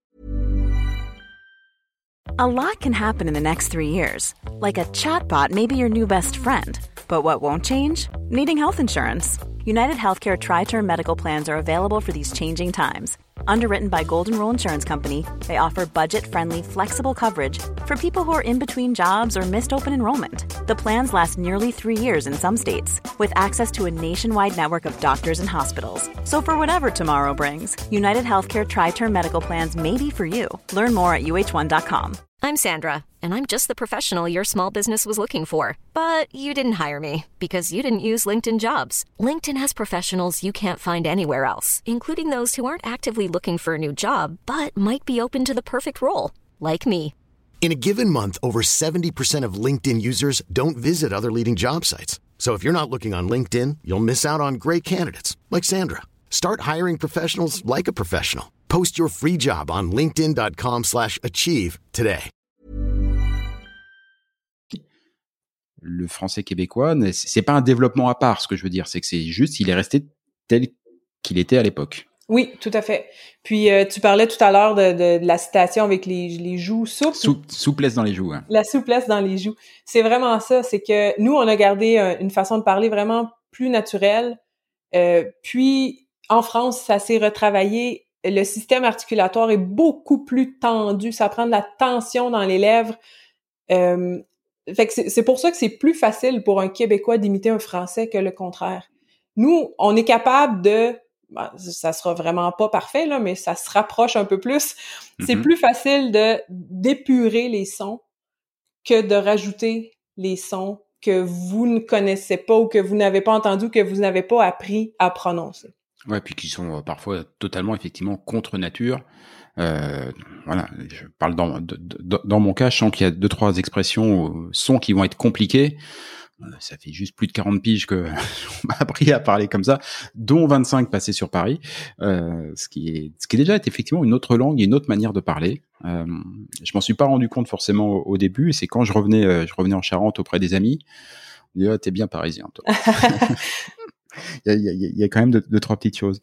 A lot can happen in the next 3 years. Like a chatbot may be your new best friend. But what won't change? Needing health insurance. United Healthcare Tri-Term Medical Plans are available for these changing times. Underwritten by Golden Rule Insurance Company, they offer budget-friendly, flexible coverage for people who are in between jobs or missed open enrollment. The plans last nearly 3 years in some states, with access to a nationwide network of doctors and hospitals. So for whatever tomorrow brings, United Healthcare Tri-Term Medical Plans may be for you. Learn more at uh1.com. I'm Sandra, and I'm just the professional your small business was looking for. But you didn't hire me because you didn't use LinkedIn Jobs. LinkedIn has professionals you can't find anywhere else, including those who aren't actively looking for a new job, but might be open to the perfect role, like me. In a given month, over 70% of LinkedIn users don't visit other leading job sites. So if you're not looking on LinkedIn, you'll miss out on great candidates like Sandra. Start hiring professionals like a professional. Post your free job on linkedin.com/achieve today. Le français québécois, c'est pas un développement à part, ce que je veux dire, c'est que c'est juste, il est resté tel qu'il était à l'époque. Oui, tout à fait. Puis, tu parlais tout à l'heure de la citation avec les joues souples. Souplesse dans les joues. Hein. La souplesse dans les joues. C'est vraiment ça. C'est que nous, on a gardé une façon de parler vraiment plus naturelle. Puis, en France, ça s'est retravaillé. Le système articulatoire est beaucoup plus tendu. Ça prend de la tension dans les lèvres. Fait que c'est pour ça que c'est plus facile pour un Québécois d'imiter un Français que le contraire. Nous, on est capable de... ça sera vraiment pas parfait, là, mais ça se rapproche un peu plus. C'est plus facile d'épurer les sons que de rajouter les sons que vous ne connaissez pas ou que vous n'avez pas entendu, que vous n'avez pas appris à prononcer. Ouais, puis qui sont parfois totalement, effectivement, contre nature. Voilà, je parle dans mon cas, je sens qu'il y a 2-3 expressions, sons qui vont être compliqués. Ça fait juste plus de 40 piges que on m'a appris à parler comme ça, dont 25 passés sur Paris, ce qui est déjà effectivement une autre langue et une autre manière de parler. Je m'en suis pas rendu compte forcément au début, et c'est quand je revenais en Charente auprès des amis, on dit, t'es bien parisien, toi. Il y a quand même deux, trois petites choses.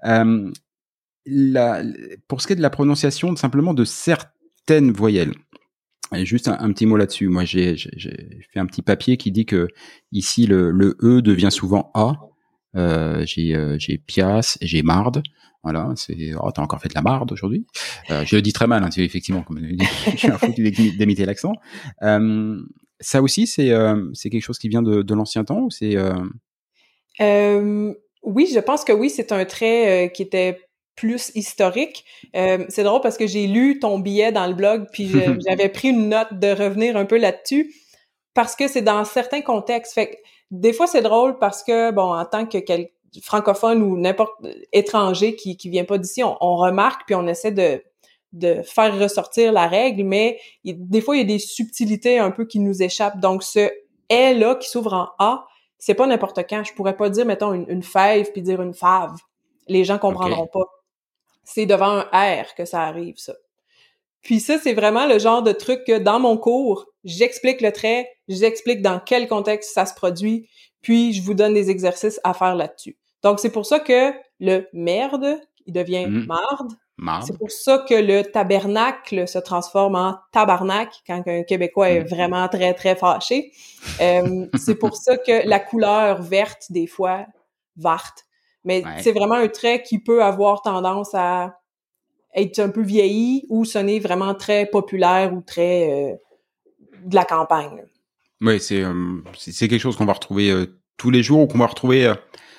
Pour ce qui est de la prononciation, simplement de certaines voyelles. Et juste un petit mot là-dessus. Moi, j'ai fait un petit papier qui dit que ici le E devient souvent A. J'ai piace, j'ai marde. Voilà, t'as encore fait de la marde aujourd'hui. Je le dis très mal, hein, effectivement, comme je suis un fou d'imiter l'accent. Ça aussi, c'est quelque chose qui vient de l'ancien temps ou c'est oui, je pense que oui, c'est un trait qui était plus historique. C'est drôle parce que j'ai lu ton billet dans le blog, puis j'avais pris une note de revenir un peu là-dessus, parce que c'est dans certains contextes. Fait que des fois, c'est drôle parce que, bon, en tant que francophone ou n'importe étranger qui vient pas d'ici, on remarque puis on essaie de faire ressortir la règle, mais des fois, il y a des subtilités un peu qui nous échappent. Donc, ce « est-là » qui s'ouvre en « a », c'est pas n'importe quand. Je pourrais pas dire, mettons, une fève puis dire une fave. Les gens comprendront pas. C'est devant un « r » que ça arrive, ça. Puis ça, c'est vraiment le genre de truc que dans mon cours, j'explique le trait, j'explique dans quel contexte ça se produit, puis je vous donne des exercices à faire là-dessus. Donc, c'est pour ça que le « merde », il devient « marde ». C'est pour ça que le tabernacle se transforme en tabarnak quand un Québécois est vraiment très, très fâché. C'est pour ça que la couleur verte, des fois, verte. Mais c'est vraiment un trait qui peut avoir tendance à être un peu vieilli ou sonner vraiment très populaire ou très de la campagne. Oui, c'est quelque chose qu'on va retrouver tous les jours ou qu'on va retrouver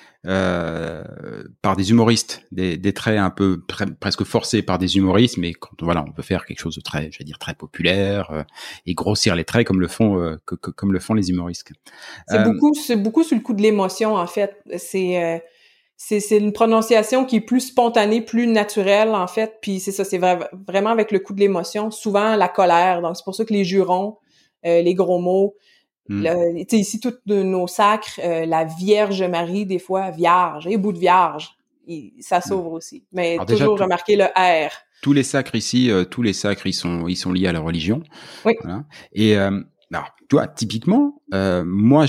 par des humoristes, des traits un peu presque forcés par des humoristes, mais quand on peut faire quelque chose de très, je vais dire, très populaire et grossir les traits comme le font les humoristes. C'est beaucoup sur le coup de l'émotion, en fait. C'est une prononciation qui est plus spontanée, plus naturelle, en fait. Puis c'est ça, c'est vraiment avec le coup de l'émotion. Souvent, la colère. Donc, c'est pour ça que les jurons, les gros mots, tu sais, ici, tous nos sacres, la Vierge Marie, des fois, vierge, et bout de vierge, ça s'ouvre aussi. Mais alors toujours déjà, remarquer le R. Tous les sacres ici, ils sont liés à la religion. Oui. Voilà. Et alors, toi, typiquement, moi,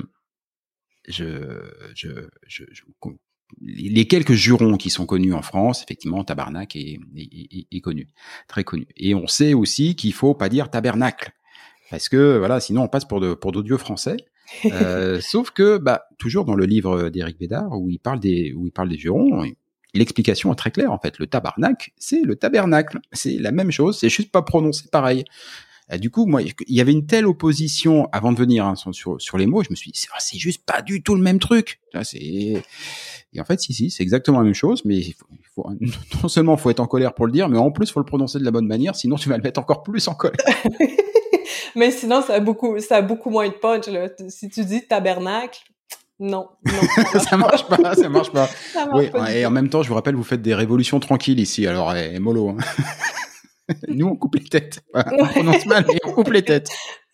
les quelques jurons qui sont connus en France, effectivement, tabarnak est connu, très connu. Et on sait aussi qu'il faut pas dire tabernacle. Parce que voilà, sinon on passe pour d'autres dieux français. Sauf que toujours dans le livre d'Éric Bédard où il parle des jurons, l'explication est très claire en fait. Le tabarnak, c'est le tabernacle, c'est la même chose, c'est juste pas prononcé pareil. Du coup, moi, il y avait une telle opposition avant de venir sur les mots, je me suis dit c'est juste pas du tout le même truc. Et en fait, si, c'est exactement la même chose, mais il faut non seulement faut être en colère pour le dire, mais en plus faut le prononcer de la bonne manière, sinon tu vas le mettre encore plus en colère. Mais sinon, ça a beaucoup moins de punch, là. Si tu dis tabernacle, non. ça marche pas. Oui, et en même temps, je vous rappelle, vous faites des révolutions tranquilles ici, alors, mollo, hein. Nous, on coupe les têtes. On prononce mal, mais on coupe les têtes.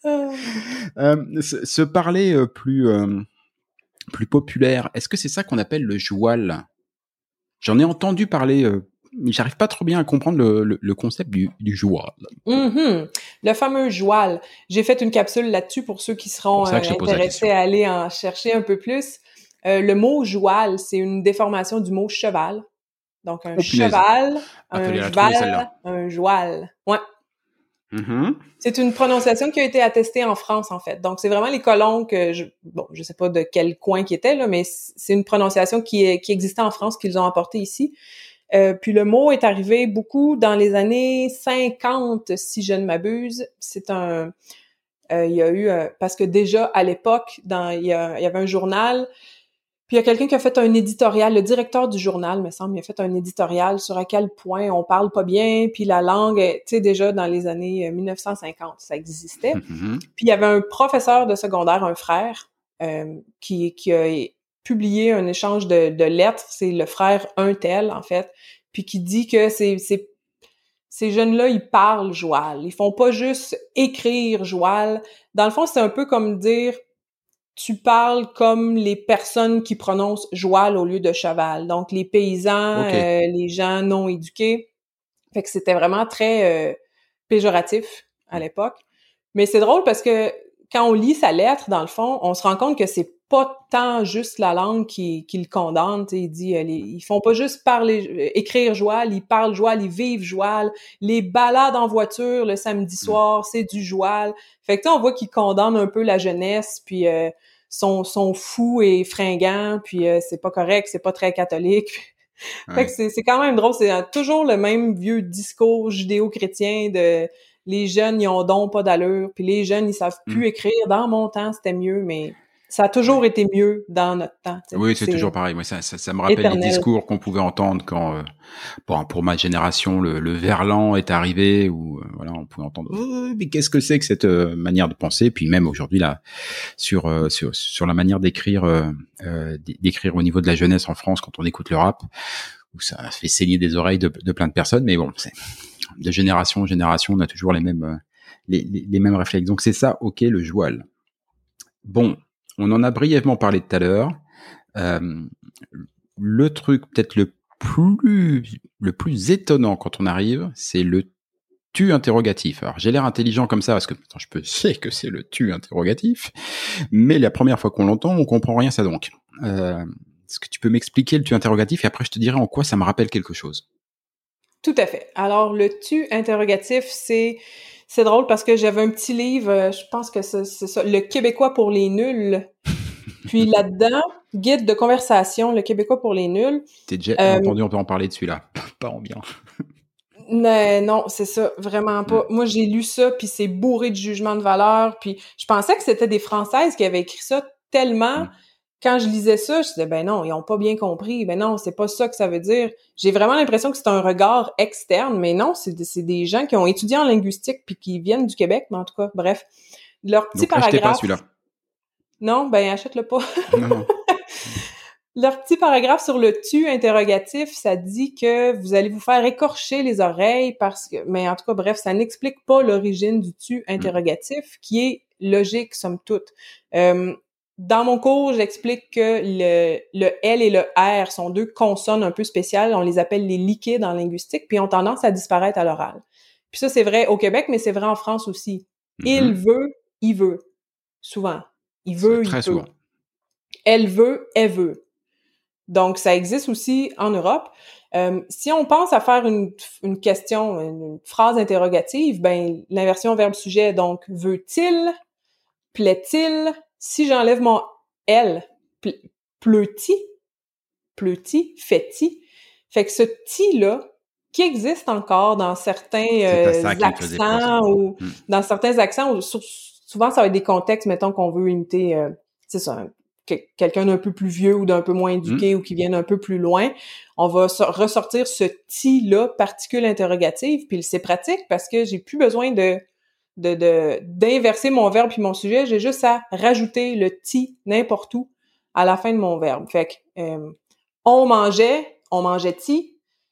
Se parler plus populaire, est-ce que c'est ça qu'on appelle le joual? J'en ai entendu parler, mais j'arrive pas trop bien à comprendre le concept du joual. Le fameux joual. J'ai fait une capsule là-dessus pour ceux qui seront intéressés à aller en chercher un peu plus. Le mot joual, c'est une déformation du mot cheval. Donc, un cheval, un joual. Ouais. C'est une prononciation qui a été attestée en France, en fait. Donc, c'est vraiment les colons je sais pas de quel coin qui était, là, mais c'est une prononciation qui existait en France, qu'ils ont apportée ici. Puis le mot est arrivé beaucoup dans les années 50, si je ne m'abuse. C'est il y a eu, parce que déjà, à l'époque, il y avait un journal. Puis il y a quelqu'un qui a fait un éditorial, le directeur du journal, me semble, il a fait un éditorial sur à quel point on parle pas bien, puis la langue, tu sais, déjà dans les années 1950, ça existait. Puis il y avait un professeur de secondaire, un frère, qui a publié un échange de lettres, c'est le frère un tel, en fait, puis qui dit que ces jeunes-là, ils parlent joual. Ils font pas juste écrire joual. Dans le fond, c'est un peu comme dire tu parles comme les personnes qui prononcent joual au lieu de cheval. Donc, les paysans, les gens non éduqués. Fait que c'était vraiment très péjoratif à l'époque. Mais c'est drôle parce que quand on lit sa lettre, dans le fond, on se rend compte que c'est pas tant juste la langue qui le condamne. Il dit, ils font pas juste écrire joual, ils parlent joual, ils vivent joual. Les balades en voiture le samedi soir, c'est du joual. Fait que on voit qu'ils condamnent un peu la jeunesse, puis sont fous et fringants, puis c'est pas correct, c'est pas très catholique. Fait que c'est quand même drôle, c'est toujours le même vieux discours judéo-chrétien de les jeunes, ils ont donc pas d'allure, puis les jeunes, ils savent plus écrire. Dans mon temps, c'était mieux, mais Ça a toujours été mieux dans notre temps. Oui, c'est toujours pareil. Moi, ça me rappelle éternel. les discours qu'on pouvait entendre quand, pour ma génération, le verlan est arrivé, ou voilà, on pouvait entendre mais qu'est-ce que c'est que cette manière de penser. Puis même aujourd'hui là, sur la manière d'écrire au niveau de la jeunesse en France, quand on écoute le rap, où ça fait saigner des oreilles de plein de personnes. Mais bon, c'est de génération en génération, on a toujours les mêmes réflexes. Donc c'est ça, ok, le joual. Bon. On en a brièvement parlé tout à l'heure. Le truc peut-être le plus étonnant quand on arrive, c'est le tu interrogatif. Alors j'ai l'air intelligent comme ça parce que je sais que c'est le tu interrogatif, mais la première fois qu'on l'entend, on comprend rien ça donc. Est-ce que tu peux m'expliquer le tu interrogatif et après je te dirai en quoi ça me rappelle quelque chose? Tout à fait. Alors le tu interrogatif, c'est drôle parce que j'avais un petit livre, je pense que c'est ça, Le Québécois pour les nuls. Puis là-dedans, guide de conversation, Le Québécois pour les nuls. T'es déjà entendu, on peut en parler de celui-là. Pas en bien. Non, c'est ça, vraiment pas. Moi, j'ai lu ça, puis c'est bourré de jugements de valeur. Puis je pensais que c'était des Françaises qui avaient écrit ça tellement... Quand je lisais ça, je disais, ben non, ils ont pas bien compris. Ben non, c'est pas ça que ça veut dire. J'ai vraiment l'impression que c'est un regard externe, mais non, c'est des gens qui ont étudié en linguistique puis qui viennent du Québec, mais en tout cas, bref. Leur petit donc, paragraphe... achetez pas celui-là. Non, ben achète-le pas. Non. Leur petit paragraphe sur le tu interrogatif, ça dit que vous allez vous faire écorcher les oreilles parce que... Mais en tout cas, bref, ça n'explique pas l'origine du tu interrogatif, qui est logique, somme toute. Dans mon cours, j'explique que le L et le R sont deux consonnes un peu spéciales. On les appelle les liquides en linguistique, puis ont tendance à disparaître à l'oral. Puis ça, c'est vrai au Québec, mais c'est vrai en France aussi. Il veut, il veut. Souvent. Il veut, il très peut. souvent. Elle veut, elle veut. Donc, ça existe aussi en Europe. Si on pense à faire une question, une phrase interrogative, ben l'inversion verbe-sujet, donc, veut-il, plaît-il, si j'enlève mon « elle », pleut-il, fait-il. Fait que ce « ti » là, qui existe encore dans certains accents ou dans certains accents, ou souvent ça va être des contextes, mettons qu'on veut imiter, c'est ça, quelqu'un d'un peu plus vieux ou d'un peu moins éduqué ou qui vient d'un peu plus loin, on va ressortir ce « ti » là, particule interrogative, puis c'est pratique parce que j'ai plus besoin d'inverser mon verbe puis mon sujet, j'ai juste à rajouter le « ti » n'importe où à la fin de mon verbe. Fait que on mangeait-ti,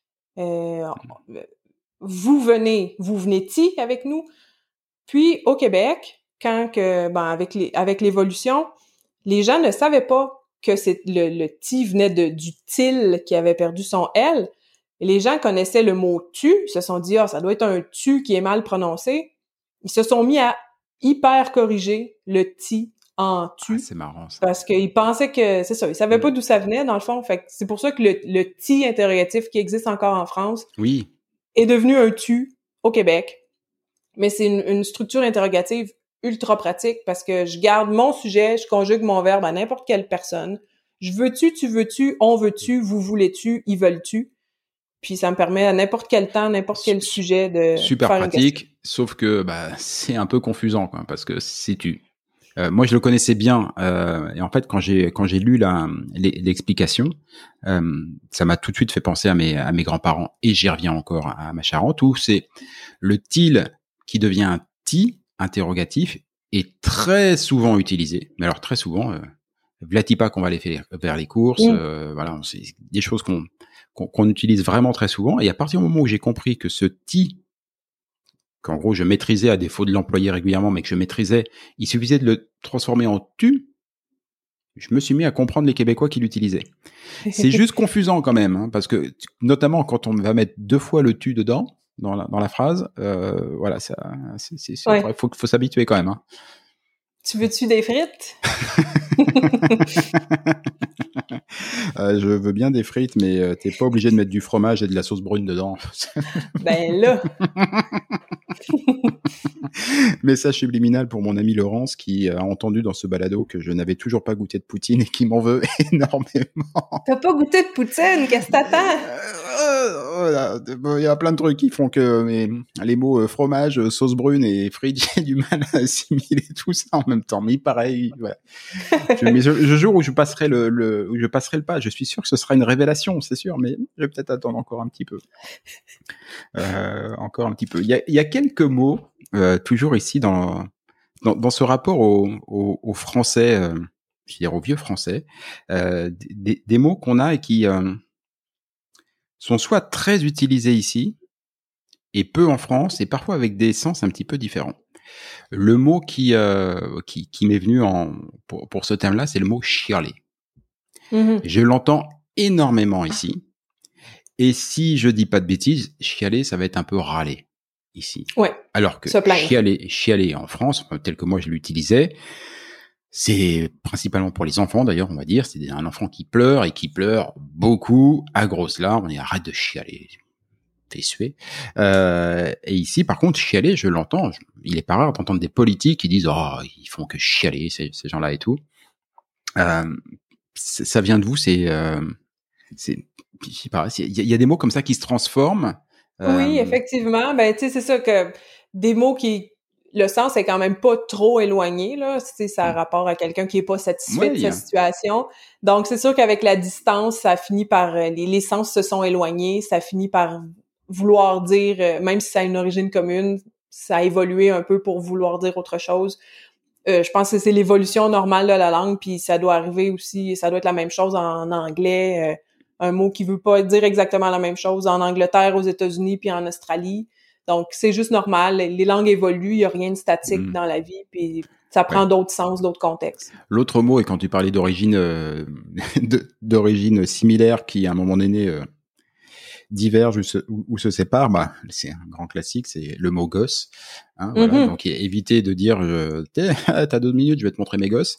vous venez-ti avec nous. Puis au Québec, avec l'évolution, les gens ne savaient pas que c'est le ti venait du til qui avait perdu son L. Et les gens connaissaient le mot tu, ils se sont dit ça doit être un tu qui est mal prononcé. Ils se sont mis à hyper corriger le ti en tu. C'est marrant ça. Parce qu'ils pensaient que c'est ça, ils savaient pas d'où ça venait dans le fond. Fait que c'est pour ça que le ti interrogatif qui existe encore en France est devenu un tu au Québec. Mais c'est une structure interrogative ultra pratique parce que je garde mon sujet, je conjugue mon verbe à n'importe quelle personne. Je veux-tu, tu veux-tu, on veut-tu, vous voulez-tu, ils veulent-tu. Puis ça me permet à n'importe quel temps, n'importe quel sujet de super faire pratique, sauf que c'est un peu confusant quoi, parce que c'est tu. Moi, je le connaissais bien, et en fait, quand j'ai lu l'explication, ça m'a tout de suite fait penser à mes grands-parents, et j'y reviens encore à ma Charente, où c'est le til qui devient un ti interrogatif est très souvent utilisé. Mais alors très souvent, v'là-t-il pas qu'on va aller faire vers les courses, voilà, c'est des choses qu'on utilise vraiment très souvent. Et à partir du moment où j'ai compris que ce ti, qu'en gros je maîtrisais à défaut de l'employer régulièrement, mais que je maîtrisais, il suffisait de le transformer en tu, je me suis mis à comprendre les Québécois qui l'utilisaient. C'est juste confusant quand même, hein, parce que notamment quand on va mettre 2 fois le tu dedans, dans la phrase, voilà, ça, faut s'habituer quand même. Hein. Tu veux-tu des frites? Je veux bien des frites, mais t'es pas obligé de mettre du fromage et de la sauce brune dedans. Ben là! Message subliminal pour mon ami Laurence qui a entendu dans ce balado que je n'avais toujours pas goûté de poutine et qui m'en veut énormément. T'as pas goûté de poutine? Qu'est-ce que t'attends? Voilà. Il y a plein de trucs qui font que les mots fromage, sauce brune et frites, j'ai du mal à assimiler tout ça en même temps. Mais pareil, voilà. Mais je jure où je passerai où je passerai le pas. Je suis sûr que ce sera une révélation, c'est sûr, mais je vais peut-être attendre encore un petit peu. Encore un petit peu. Il y a quelques mots, toujours ici dans ce rapport au français, je veux dire au vieux français, des mots qu'on a et qui sont soit très utilisés ici et peu en France, et parfois avec des sens un petit peu différents. Le mot qui m'est venu pour ce thème-là, c'est le mot chialer. Mm-hmm. Je l'entends énormément ici. Et si je dis pas de bêtises, chialer, ça va être un peu râler ici. Ouais. Alors que chialer en France, tel que moi je l'utilisais, c'est principalement pour les enfants d'ailleurs, on va dire. C'est un enfant qui pleure et qui pleure beaucoup à grosses larmes. Et arrête de chialer, t'es sué. Et ici, par contre, chialer, je l'entends. Il est pas rare d'entendre des politiques qui disent ils font que chialer ces gens-là et tout. Ça vient de vous, je sais pas, il y a des mots comme ça qui se transforment. Oui, effectivement. Ben, tu sais, c'est ça que des mots le sens est quand même pas trop éloigné, là. Ça a rapport à quelqu'un qui est pas satisfait de sa situation. Donc, c'est sûr qu'avec la distance, ça finit par, les sens se sont éloignés, ça finit par vouloir dire, même si ça a une origine commune, ça a évolué un peu pour vouloir dire autre chose. Je pense que c'est l'évolution normale de la langue, puis ça doit arriver aussi, ça doit être la même chose en anglais, un mot qui veut pas dire exactement la même chose en Angleterre, aux États-Unis, puis en Australie. Donc, c'est juste normal. Les langues évoluent, il y a rien de statique dans la vie, puis ça prend d'autres sens, d'autres contextes. L'autre mot, et quand tu parlais d'origine similaire qui, à un moment donné, divergent ou se séparent, c'est un grand classique, c'est le mot gosse. Hein, voilà. Donc, évitez de dire t'as 2 minutes, je vais te montrer mes gosses.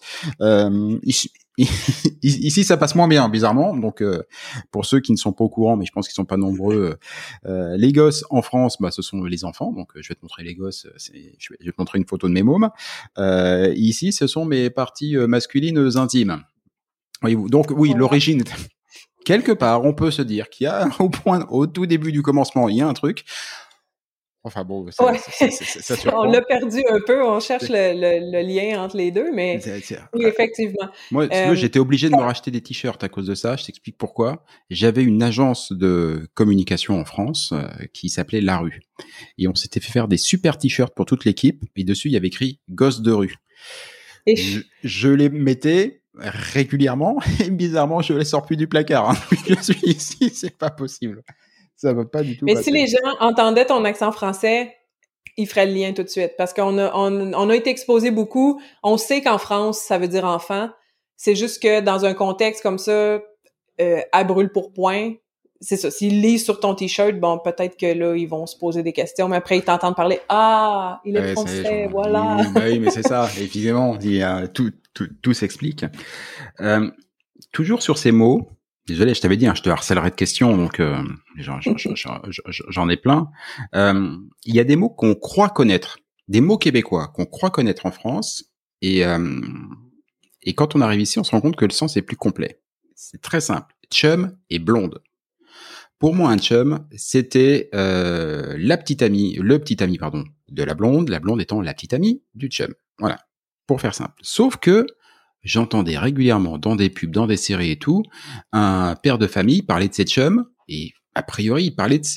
Ici, ça passe moins bien, bizarrement. Donc, pour ceux qui ne sont pas au courant, mais je pense qu'ils sont pas nombreux, les gosses en France, ce sont les enfants. Donc, je vais te montrer les gosses. Je vais te montrer une photo de mes mômes. Ici, ce sont mes parties masculines intimes. Voyez-vous. Donc, oui, l'origine. Quelque part, on peut se dire qu'il y a au tout début du commencement, il y a un truc. Enfin bon, ça surprend. On l'a perdu un peu, on cherche le lien entre les deux, mais oui, effectivement. Moi, j'étais obligé de me racheter des t-shirts à cause de ça. Je t'explique pourquoi. J'avais une agence de communication en France qui s'appelait La Rue. Et on s'était fait faire des super t-shirts pour toute l'équipe. Et dessus, il y avait écrit « Gosse de rue ». Je les mettais régulièrement et bizarrement, je les sors plus du placard. Hein. Je suis ici, c'est pas possible. Ça va pas du tout. Mais si les gens entendaient ton accent français, ils feraient le lien tout de suite parce qu'on a été exposé beaucoup. On sait qu'en France, ça veut dire enfant. C'est juste que dans un contexte comme ça, à brûle pour point, c'est ça. S'ils lisent sur ton t-shirt, bon, peut-être que là, ils vont se poser des questions, mais après, ils t'entendent parler. Ah, il est français, voilà. Oui, mais c'est ça, évidemment. Tout s'explique. Toujours sur ces mots. Désolé, je t'avais dit, je te harcèlerai de questions, donc j'en ai plein. Il y a des mots qu'on croit connaître, des mots québécois qu'on croit connaître en France, et quand on arrive ici, on se rend compte que le sens est plus complet. C'est très simple. Chum et blonde. Pour moi, un chum, c'était le petit ami de la blonde étant la petite amie du chum. Voilà, pour faire simple. Sauf que j'entendais régulièrement dans des pubs, dans des séries et tout, un père de famille parler de ses chums et a priori il parlait de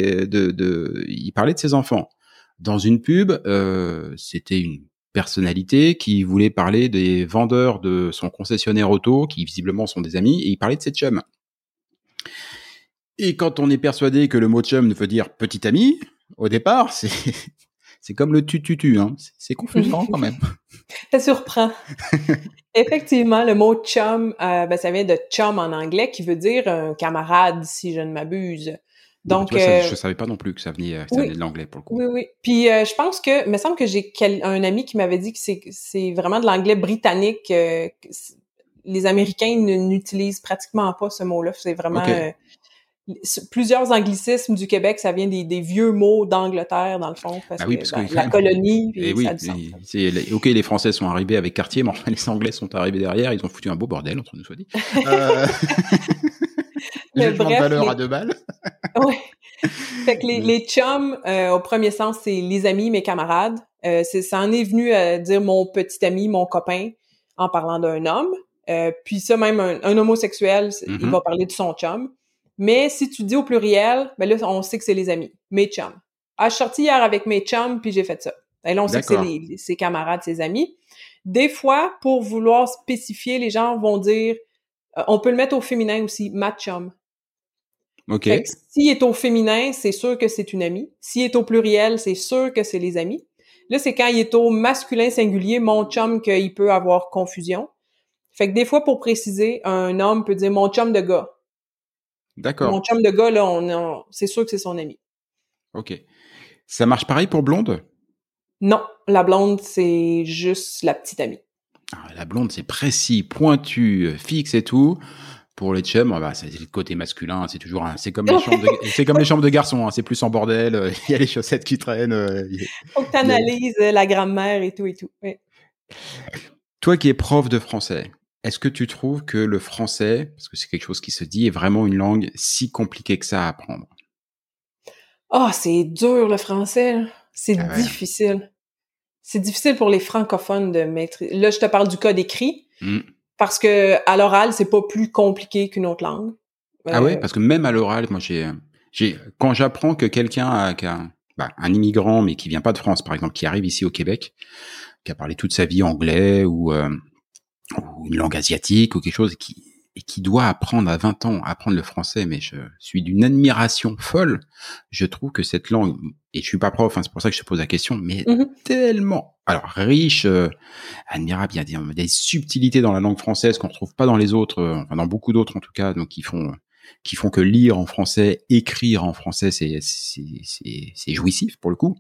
ses enfants. Dans une pub, c'était une personnalité qui voulait parler des vendeurs de son concessionnaire auto, qui visiblement sont des amis, et il parlait de ses chums. Et quand on est persuadé que le mot chum veut dire petit ami, au départ, c'est comme le tu, hein. C'est confusant quand même. Ça surprend. Effectivement, le mot chum, ça vient de chum en anglais, qui veut dire un camarade, si je ne m'abuse. Donc, je savais pas non plus que ça venait de l'anglais pour le coup. Oui. Puis je pense que, il me semble que j'ai un ami qui m'avait dit que c'est vraiment de l'anglais britannique. Les Américains n'utilisent pratiquement pas ce mot-là. C'est vraiment plusieurs anglicismes du Québec, ça vient des vieux mots d'Angleterre, dans le fond, parce que la colonie, puis ça a du sens. OK, les Français sont arrivés avec Cartier, mais enfin, les Anglais sont arrivés derrière, ils ont foutu un beau bordel, entre nous soit dit. Jugement de valeur à 2 balles. Ouais. Fait que les chums, au premier sens, c'est les amis, mes camarades. Ça en est venu à dire mon petit ami, mon copain, en parlant d'un homme. Puis ça, même un homosexuel, il va parler de son chum. Mais si tu dis au pluriel, ben là, on sait que c'est les amis, mes chums. Ah, je suis sortie hier avec mes chums, puis j'ai fait ça. Et là, on sait que c'est ses camarades, ses amis. Des fois, pour vouloir spécifier, les gens vont dire, on peut le mettre au féminin aussi, ma chum. OK. Fait que s'il est au féminin, c'est sûr que c'est une amie. S'il est au pluriel, c'est sûr que c'est les amis. Là, c'est quand il est au masculin singulier, mon chum, qu'il peut avoir confusion. Fait que des fois, pour préciser, un homme peut dire mon chum de gars. D'accord. Mon chum de gars, là, c'est sûr que c'est son ami. OK. Ça marche pareil pour blonde? Non, la blonde, c'est juste la petite amie. Ah, la blonde, c'est précis, pointu, fixe et tout. Pour les chums, c'est le côté masculin, c'est toujours c'est comme les chambres de garçons, hein, c'est plus en bordel, il y a les chaussettes qui traînent. Faut que t'analyses la grammaire et tout. Ouais. Toi qui es prof de français, est-ce que tu trouves que le français, parce que c'est quelque chose qui se dit, est vraiment une langue si compliquée que ça à apprendre? Ah, c'est dur le français. C'est difficile. C'est difficile pour les francophones de maîtriser. Là, je te parle du code écrit. Parce que à l'oral, c'est pas plus compliqué qu'une autre langue. Ah ouais, parce que même à l'oral, moi quand j'apprends que quelqu'un un immigrant mais qui vient pas de France, par exemple, qui arrive ici au Québec, qui a parlé toute sa vie anglais ou une langue asiatique ou quelque chose et qui doit apprendre à 20 ans, apprendre le français, mais je suis d'une admiration folle. Je trouve que cette langue, et je suis pas prof, hein, c'est pour ça que je te pose la question, mais tellement, alors riche, admirable, il y a des subtilités dans la langue française qu'on retrouve pas dans les autres, enfin dans beaucoup d'autres en tout cas, donc qui font que lire en français, écrire en français, c'est jouissif pour le coup.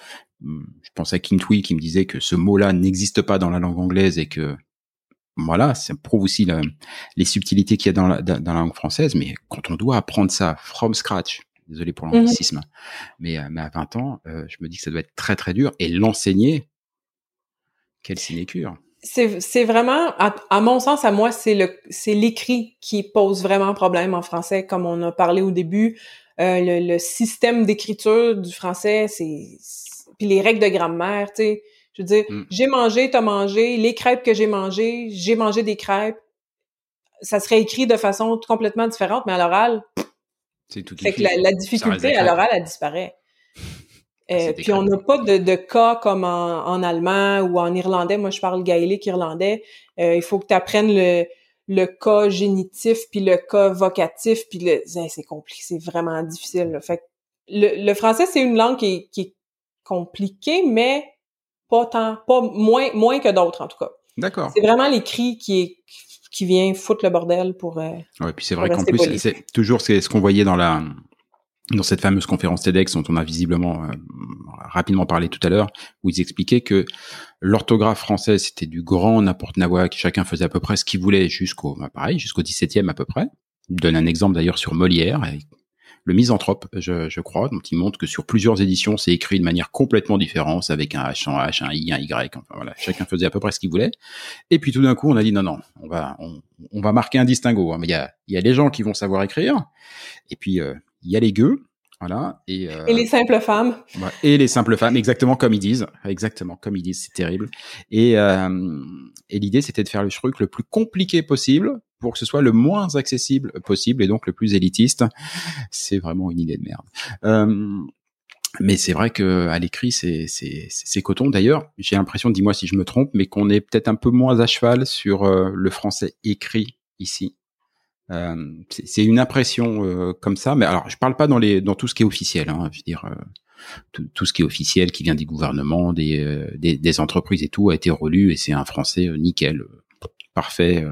Je pense à Kintui qui me disait que ce mot-là n'existe pas dans la langue anglaise et que voilà, ça prouve aussi les subtilités qu'il y a dans la langue française, mais quand on doit apprendre ça from scratch, désolé pour l'anglicisme, mais à 20 ans, je me dis que ça doit être très très dur, et l'enseigner, quelle sinécure. C'est vraiment, à mon sens, à moi, c'est l'écrit qui pose vraiment problème en français, comme on a parlé au début. Le système d'écriture du français, puis les règles de grammaire, tu sais. Je veux dire, j'ai mangé, t'as mangé, les crêpes que j'ai mangé des crêpes. Ça serait écrit de façon complètement différente, mais à l'oral, c'est tout. Fait que la difficulté à l'oral, elle disparaît. Puis on n'a pas de cas comme en allemand ou en irlandais. Moi, je parle gaélique irlandais. Il faut que tu apprennes le cas génitif puis le cas vocatif, puis c'est compliqué, c'est vraiment difficile. Là. Fait que le français, c'est une langue qui est compliquée, mais pas moins que d'autres en tout cas. D'accord. C'est vraiment l'écrit qui vient foutre le bordel pour ouais, puis c'est vrai qu'en plus c'est toujours ce qu'on voyait dans cette fameuse conférence TEDx dont on a visiblement rapidement parlé tout à l'heure, où ils expliquaient que l'orthographe française c'était du grand n'importe quoi, que chacun faisait à peu près ce qu'il voulait jusqu'au 17e à peu près. Il donne un exemple d'ailleurs sur Molière, le Misanthrope, je crois, dont il montre que sur plusieurs éditions, c'est écrit de manière complètement différente, avec un H, un H, un I, un Y, enfin voilà, chacun faisait à peu près ce qu'il voulait. Et puis tout d'un coup, on a dit non, on va marquer un distinguo. Mais il y a les gens qui vont savoir écrire, et puis il y a les gueux, voilà, et les simples femmes. Ouais, et les simples femmes, exactement comme ils disent, c'est terrible. Et l'idée, c'était de faire le truc le plus compliqué possible pour que ce soit le moins accessible possible et donc le plus élitiste. C'est vraiment une idée de merde. Mais c'est vrai que à l'écrit, c'est coton. D'ailleurs, j'ai l'impression, dis-moi si je me trompe, mais qu'on est peut-être un peu moins à cheval sur le français écrit ici. C'est une impression comme ça, mais alors je parle pas dans tout ce qui est officiel, hein, je veux dire tout ce qui est officiel qui vient des gouvernements, des entreprises et tout a été relu et c'est un français nickel, parfait,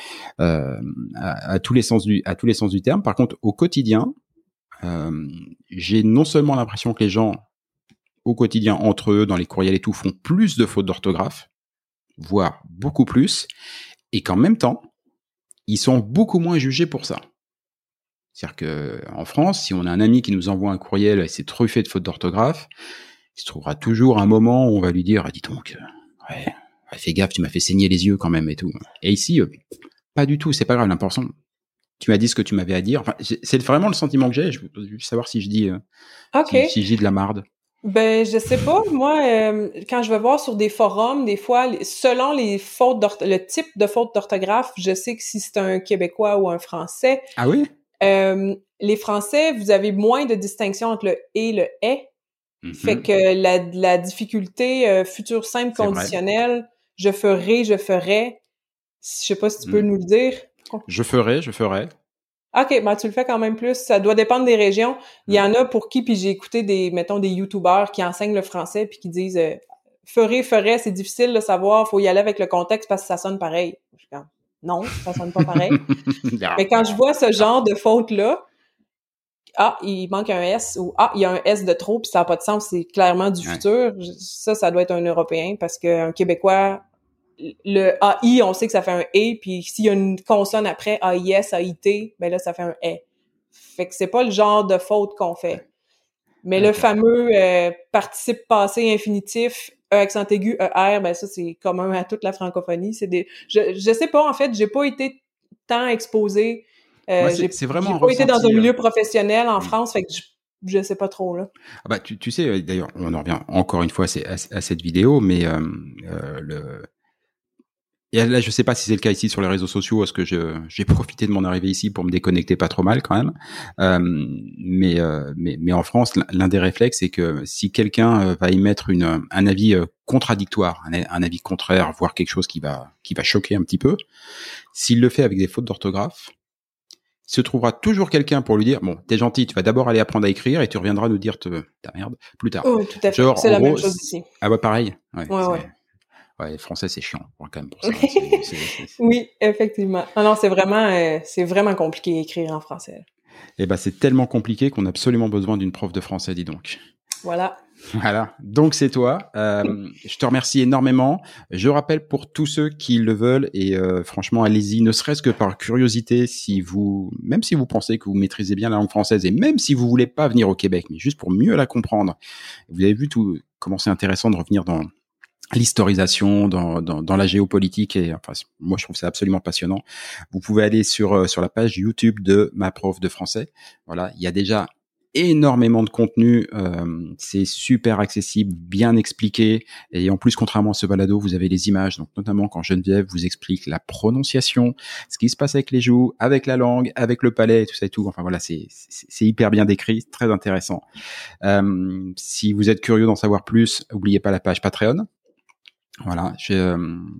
à tous les sens du terme. Par contre, au quotidien, j'ai non seulement l'impression que les gens au quotidien entre eux dans les courriels et tout font plus de fautes d'orthographe, voire beaucoup plus, et qu'en même temps ils sont beaucoup moins jugés pour ça. C'est-à-dire qu'en France, si on a un ami qui nous envoie un courriel et c'est truffé de fautes d'orthographe, il se trouvera toujours un moment où on va lui dire « Dis donc, fais gaffe, tu m'as fait saigner les yeux quand même et tout. » Et ici, pas du tout, c'est pas grave, l'important, tu m'as dit ce que tu m'avais à dire. Enfin, c'est vraiment le sentiment que j'ai. Je veux juste savoir si je dis, si je dis de la marde. Ben, je sais pas. Moi, quand je vais voir sur des forums, des fois, selon les fautes le type de faute d'orthographe, je sais que si c'est un Québécois ou un Français. Ah oui? Les Français, vous avez moins de distinction entre le « et » et le « est ». Fait que la difficulté futur simple conditionnel, je ferai, je ferais. Je sais pas si tu peux nous le dire. Je ferai. OK, ben tu le fais quand même plus. Ça doit dépendre des régions. Il y en a pour qui, puis j'ai écouté des YouTubeurs qui enseignent le français puis qui disent ferait, c'est difficile de savoir, faut y aller avec le contexte parce que ça sonne pareil. Je suis comme, non, ça sonne pas pareil. Mais quand je vois ce genre de faute-là, il manque un S ou il y a un S de trop puis ça n'a pas de sens, c'est clairement du futur. Ça doit être un Européen parce qu'un Québécois, le AI, on sait que ça fait un E, puis s'il y a une consonne après, AIS, AIT, ben là, ça fait un E. Fait que c'est pas le genre de faute qu'on fait. Mais le fameux participe passé infinitif, E accent aigu, ER, ben ça, c'est commun à toute la francophonie. Je sais pas, en fait, j'ai pas été tant exposée. C'est vraiment j'ai pas été dans un milieu professionnel en France, fait que je sais pas trop, là. Ah bah, tu sais, d'ailleurs, on en revient encore une fois à cette vidéo, mais et là, je sais pas si c'est le cas ici sur les réseaux sociaux, parce que j'ai profité de mon arrivée ici pour me déconnecter pas trop mal quand même. Mais en France, l'un des réflexes, c'est que si quelqu'un va émettre un avis contradictoire, un avis contraire, voire quelque chose qui va choquer un petit peu, s'il le fait avec des fautes d'orthographe, il se trouvera toujours quelqu'un pour lui dire « Bon, t'es gentil, tu vas d'abord aller apprendre à écrire et tu reviendras nous dire ta merde plus tard. » Oh, tout à fait. C'est la même chose ici. Ah ouais, pareil. Ouais. Ouais, le français, c'est chiant, quand même, pour ça. Oui, effectivement. Non, c'est vraiment compliqué d'écrire en français. Eh ben, c'est tellement compliqué qu'on a absolument besoin d'une prof de français, dis donc. Voilà. Donc c'est toi. Je te remercie énormément. Je rappelle pour tous ceux qui le veulent, et franchement, allez-y, ne serait-ce que par curiosité, même si vous pensez que vous maîtrisez bien la langue française, et même si vous voulez pas venir au Québec, mais juste pour mieux la comprendre. Vous avez vu comment c'est intéressant de revenir dans l'historisation, dans la géopolitique, et enfin moi je trouve ça absolument passionnant. Vous pouvez aller sur la page YouTube de ma prof de français. Voilà, il y a déjà énormément de contenu, c'est super accessible, bien expliqué, et en plus contrairement à ce balado, vous avez les images, donc notamment quand Geneviève vous explique la prononciation, ce qui se passe avec les joues, avec la langue, avec le palais, tout ça et tout. Enfin voilà, c'est hyper bien décrit, très intéressant. Si vous êtes curieux d'en savoir plus, n'oubliez pas la page Patreon. Voilà, je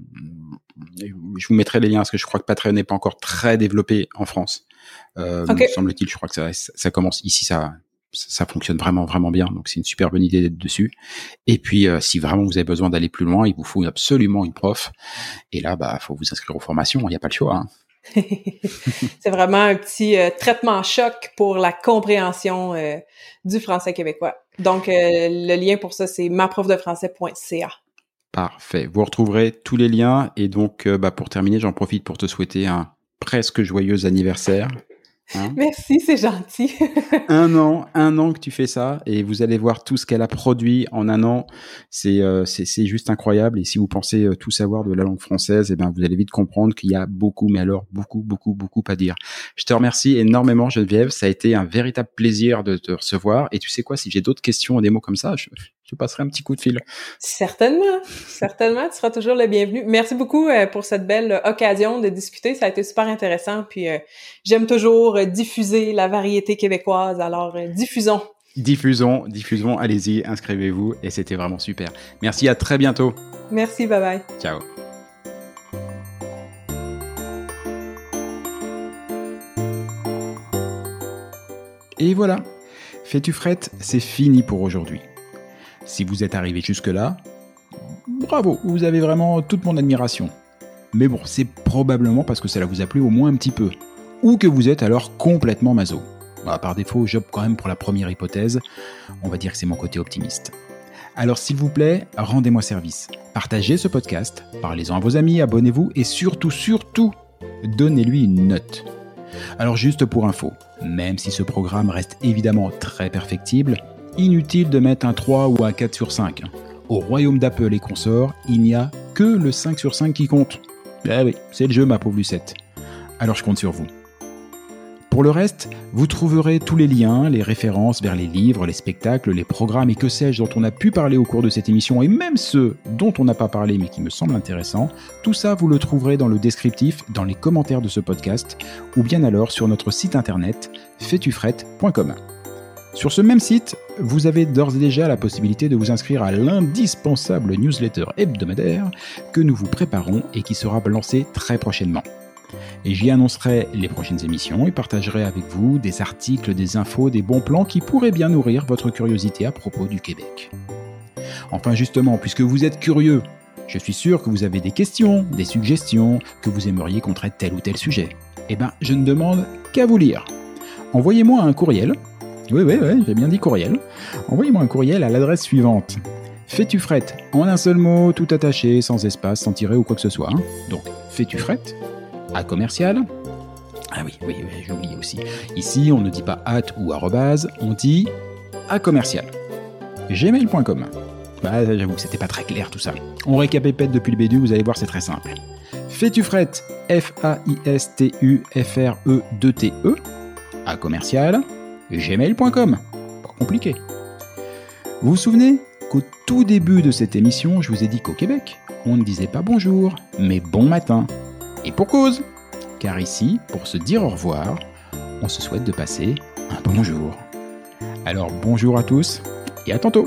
vous mettrai les liens parce que je crois que Patreon n'est pas encore très développé en France. Me semble-t-il, je crois que ça commence ici, ça fonctionne vraiment vraiment bien, donc c'est une super bonne idée d'être dessus. Et puis si vraiment vous avez besoin d'aller plus loin, il vous faut absolument une prof. Et là, faut vous inscrire aux formations, il n'y a pas le choix. Hein. C'est vraiment un petit traitement choc pour la compréhension du français québécois. Donc le lien pour ça, c'est maprofdefrançais.ca. Parfait. Vous retrouverez tous les liens. Et donc, pour terminer, j'en profite pour te souhaiter un presque joyeux anniversaire. Hein? Merci, c'est gentil. un an que tu fais ça, et vous allez voir tout ce qu'elle a produit en un an. C'est juste incroyable. Et si vous pensez tout savoir de la langue française, vous allez vite comprendre qu'il y a beaucoup, mais alors beaucoup à dire. Je te remercie énormément, Geneviève. Ça a été un véritable plaisir de te recevoir. Et tu sais quoi, si j'ai d'autres questions ou des mots comme ça, je passerai un petit coup de fil. Certainement, tu seras toujours le bienvenu. Merci beaucoup pour cette belle occasion de discuter, ça a été super intéressant, puis j'aime toujours diffuser la variété québécoise, alors diffusons. Diffusons, allez-y, inscrivez-vous, et c'était vraiment super. Merci, à très bientôt. Merci, bye bye. Ciao. Et voilà, Fais-tu frette, c'est fini pour aujourd'hui. Si vous êtes arrivé jusque-là, bravo, vous avez vraiment toute mon admiration. Mais bon, c'est probablement parce que cela vous a plu au moins un petit peu. Ou que vous êtes alors complètement maso. Par défaut, j'opte quand même pour la première hypothèse. On va dire que c'est mon côté optimiste. Alors s'il vous plaît, rendez-moi service. Partagez ce podcast, parlez-en à vos amis, abonnez-vous et surtout, donnez-lui une note. Alors juste pour info, même si ce programme reste évidemment très perfectible, inutile de mettre un 3 ou un 4 sur 5. Au royaume d'Apple et consorts, il n'y a que le 5 sur 5 qui compte. Ah oui, c'est le jeu ma pauvre Lucette. Alors je compte sur vous. Pour le reste, vous trouverez tous les liens, les références vers les livres, les spectacles, les programmes et que sais-je dont on a pu parler au cours de cette émission et même ceux dont on n'a pas parlé mais qui me semblent intéressants. Tout ça, vous le trouverez dans le descriptif, dans les commentaires de ce podcast ou bien alors sur notre site internet faitufrette.com. Sur ce même site, vous avez d'ores et déjà la possibilité de vous inscrire à l'indispensable newsletter hebdomadaire que nous vous préparons et qui sera lancé très prochainement. Et j'y annoncerai les prochaines émissions et partagerai avec vous des articles, des infos, des bons plans qui pourraient bien nourrir votre curiosité à propos du Québec. Enfin justement, puisque vous êtes curieux, je suis sûr que vous avez des questions, des suggestions, que vous aimeriez qu'on traite tel ou tel sujet. Eh ben, je ne demande qu'à vous lire. Envoyez-moi un courriel. Oui, j'ai bien dit courriel. Envoyez-moi un courriel à l'adresse suivante. Faitufrette, en un seul mot, tout attaché, sans espace, sans tiret ou quoi que ce soit. Donc, Faitufrette, à commercial. Ah oui, j'ai oublié aussi. Ici, on ne dit pas at ou arrobase, on dit à commercial. gmail.com. Bah, j'avoue que c'était pas très clair tout ça. On récapépète depuis le début, vous allez voir, c'est très simple. Faitufrette, Faistufre2te, à commercial, gmail.com. Pas compliqué. Vous vous souvenez qu'au tout début de cette émission, je vous ai dit qu'au Québec, on ne disait pas bonjour, mais bon matin. Et pour cause, car ici, pour se dire au revoir, on se souhaite de passer un bon jour. Alors bonjour à tous et à tantôt.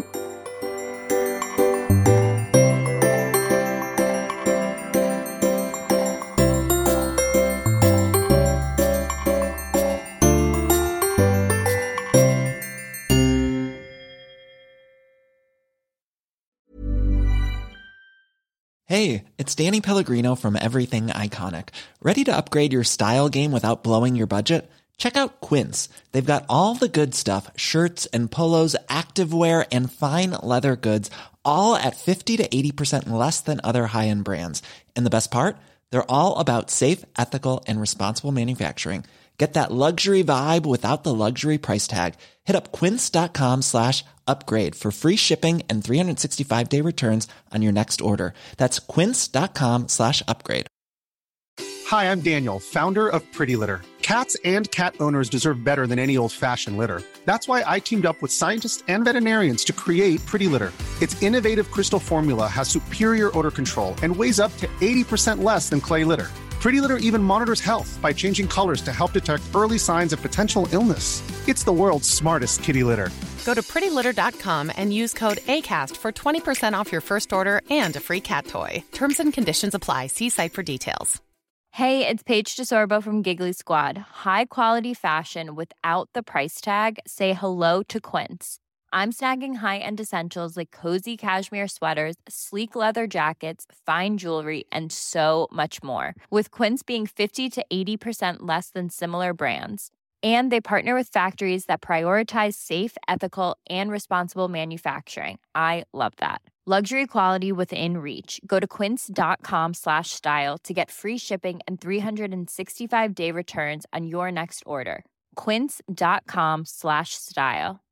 Hey, it's Danny Pellegrino from Everything Iconic. Ready to upgrade your style game without blowing your budget? Check out Quince. They've got all the good stuff, shirts and polos, activewear, and fine leather goods, all at 50 to 80% less than other high-end brands. And the best part? They're all about safe, ethical, and responsible manufacturing. Get that luxury vibe without the luxury price tag. Hit up quince.com/upgrade for free shipping and 365-day returns on your next order. That's quince.com/upgrade. Hi, I'm Daniel, founder of Pretty Litter. Cats and cat owners deserve better than any old-fashioned litter. That's why I teamed up with scientists and veterinarians to create Pretty Litter. Its innovative crystal formula has superior odor control and weighs up to 80% less than clay litter. Pretty Litter even monitors health by changing colors to help detect early signs of potential illness. It's the world's smartest kitty litter. Go to prettylitter.com and use code ACAST for 20% off your first order and a free cat toy. Terms and conditions apply. See site for details. Hey, it's Paige DeSorbo from Giggly Squad. High quality fashion without the price tag. Say hello to Quince. I'm snagging high-end essentials like cozy cashmere sweaters, sleek leather jackets, fine jewelry, and so much more. With Quince being 50 to 80% less than similar brands. And they partner with factories that prioritize safe, ethical, and responsible manufacturing. I love that. Luxury quality within reach. Go to quince.com/style to get free shipping and 365-day returns on your next order. Quince.com/style.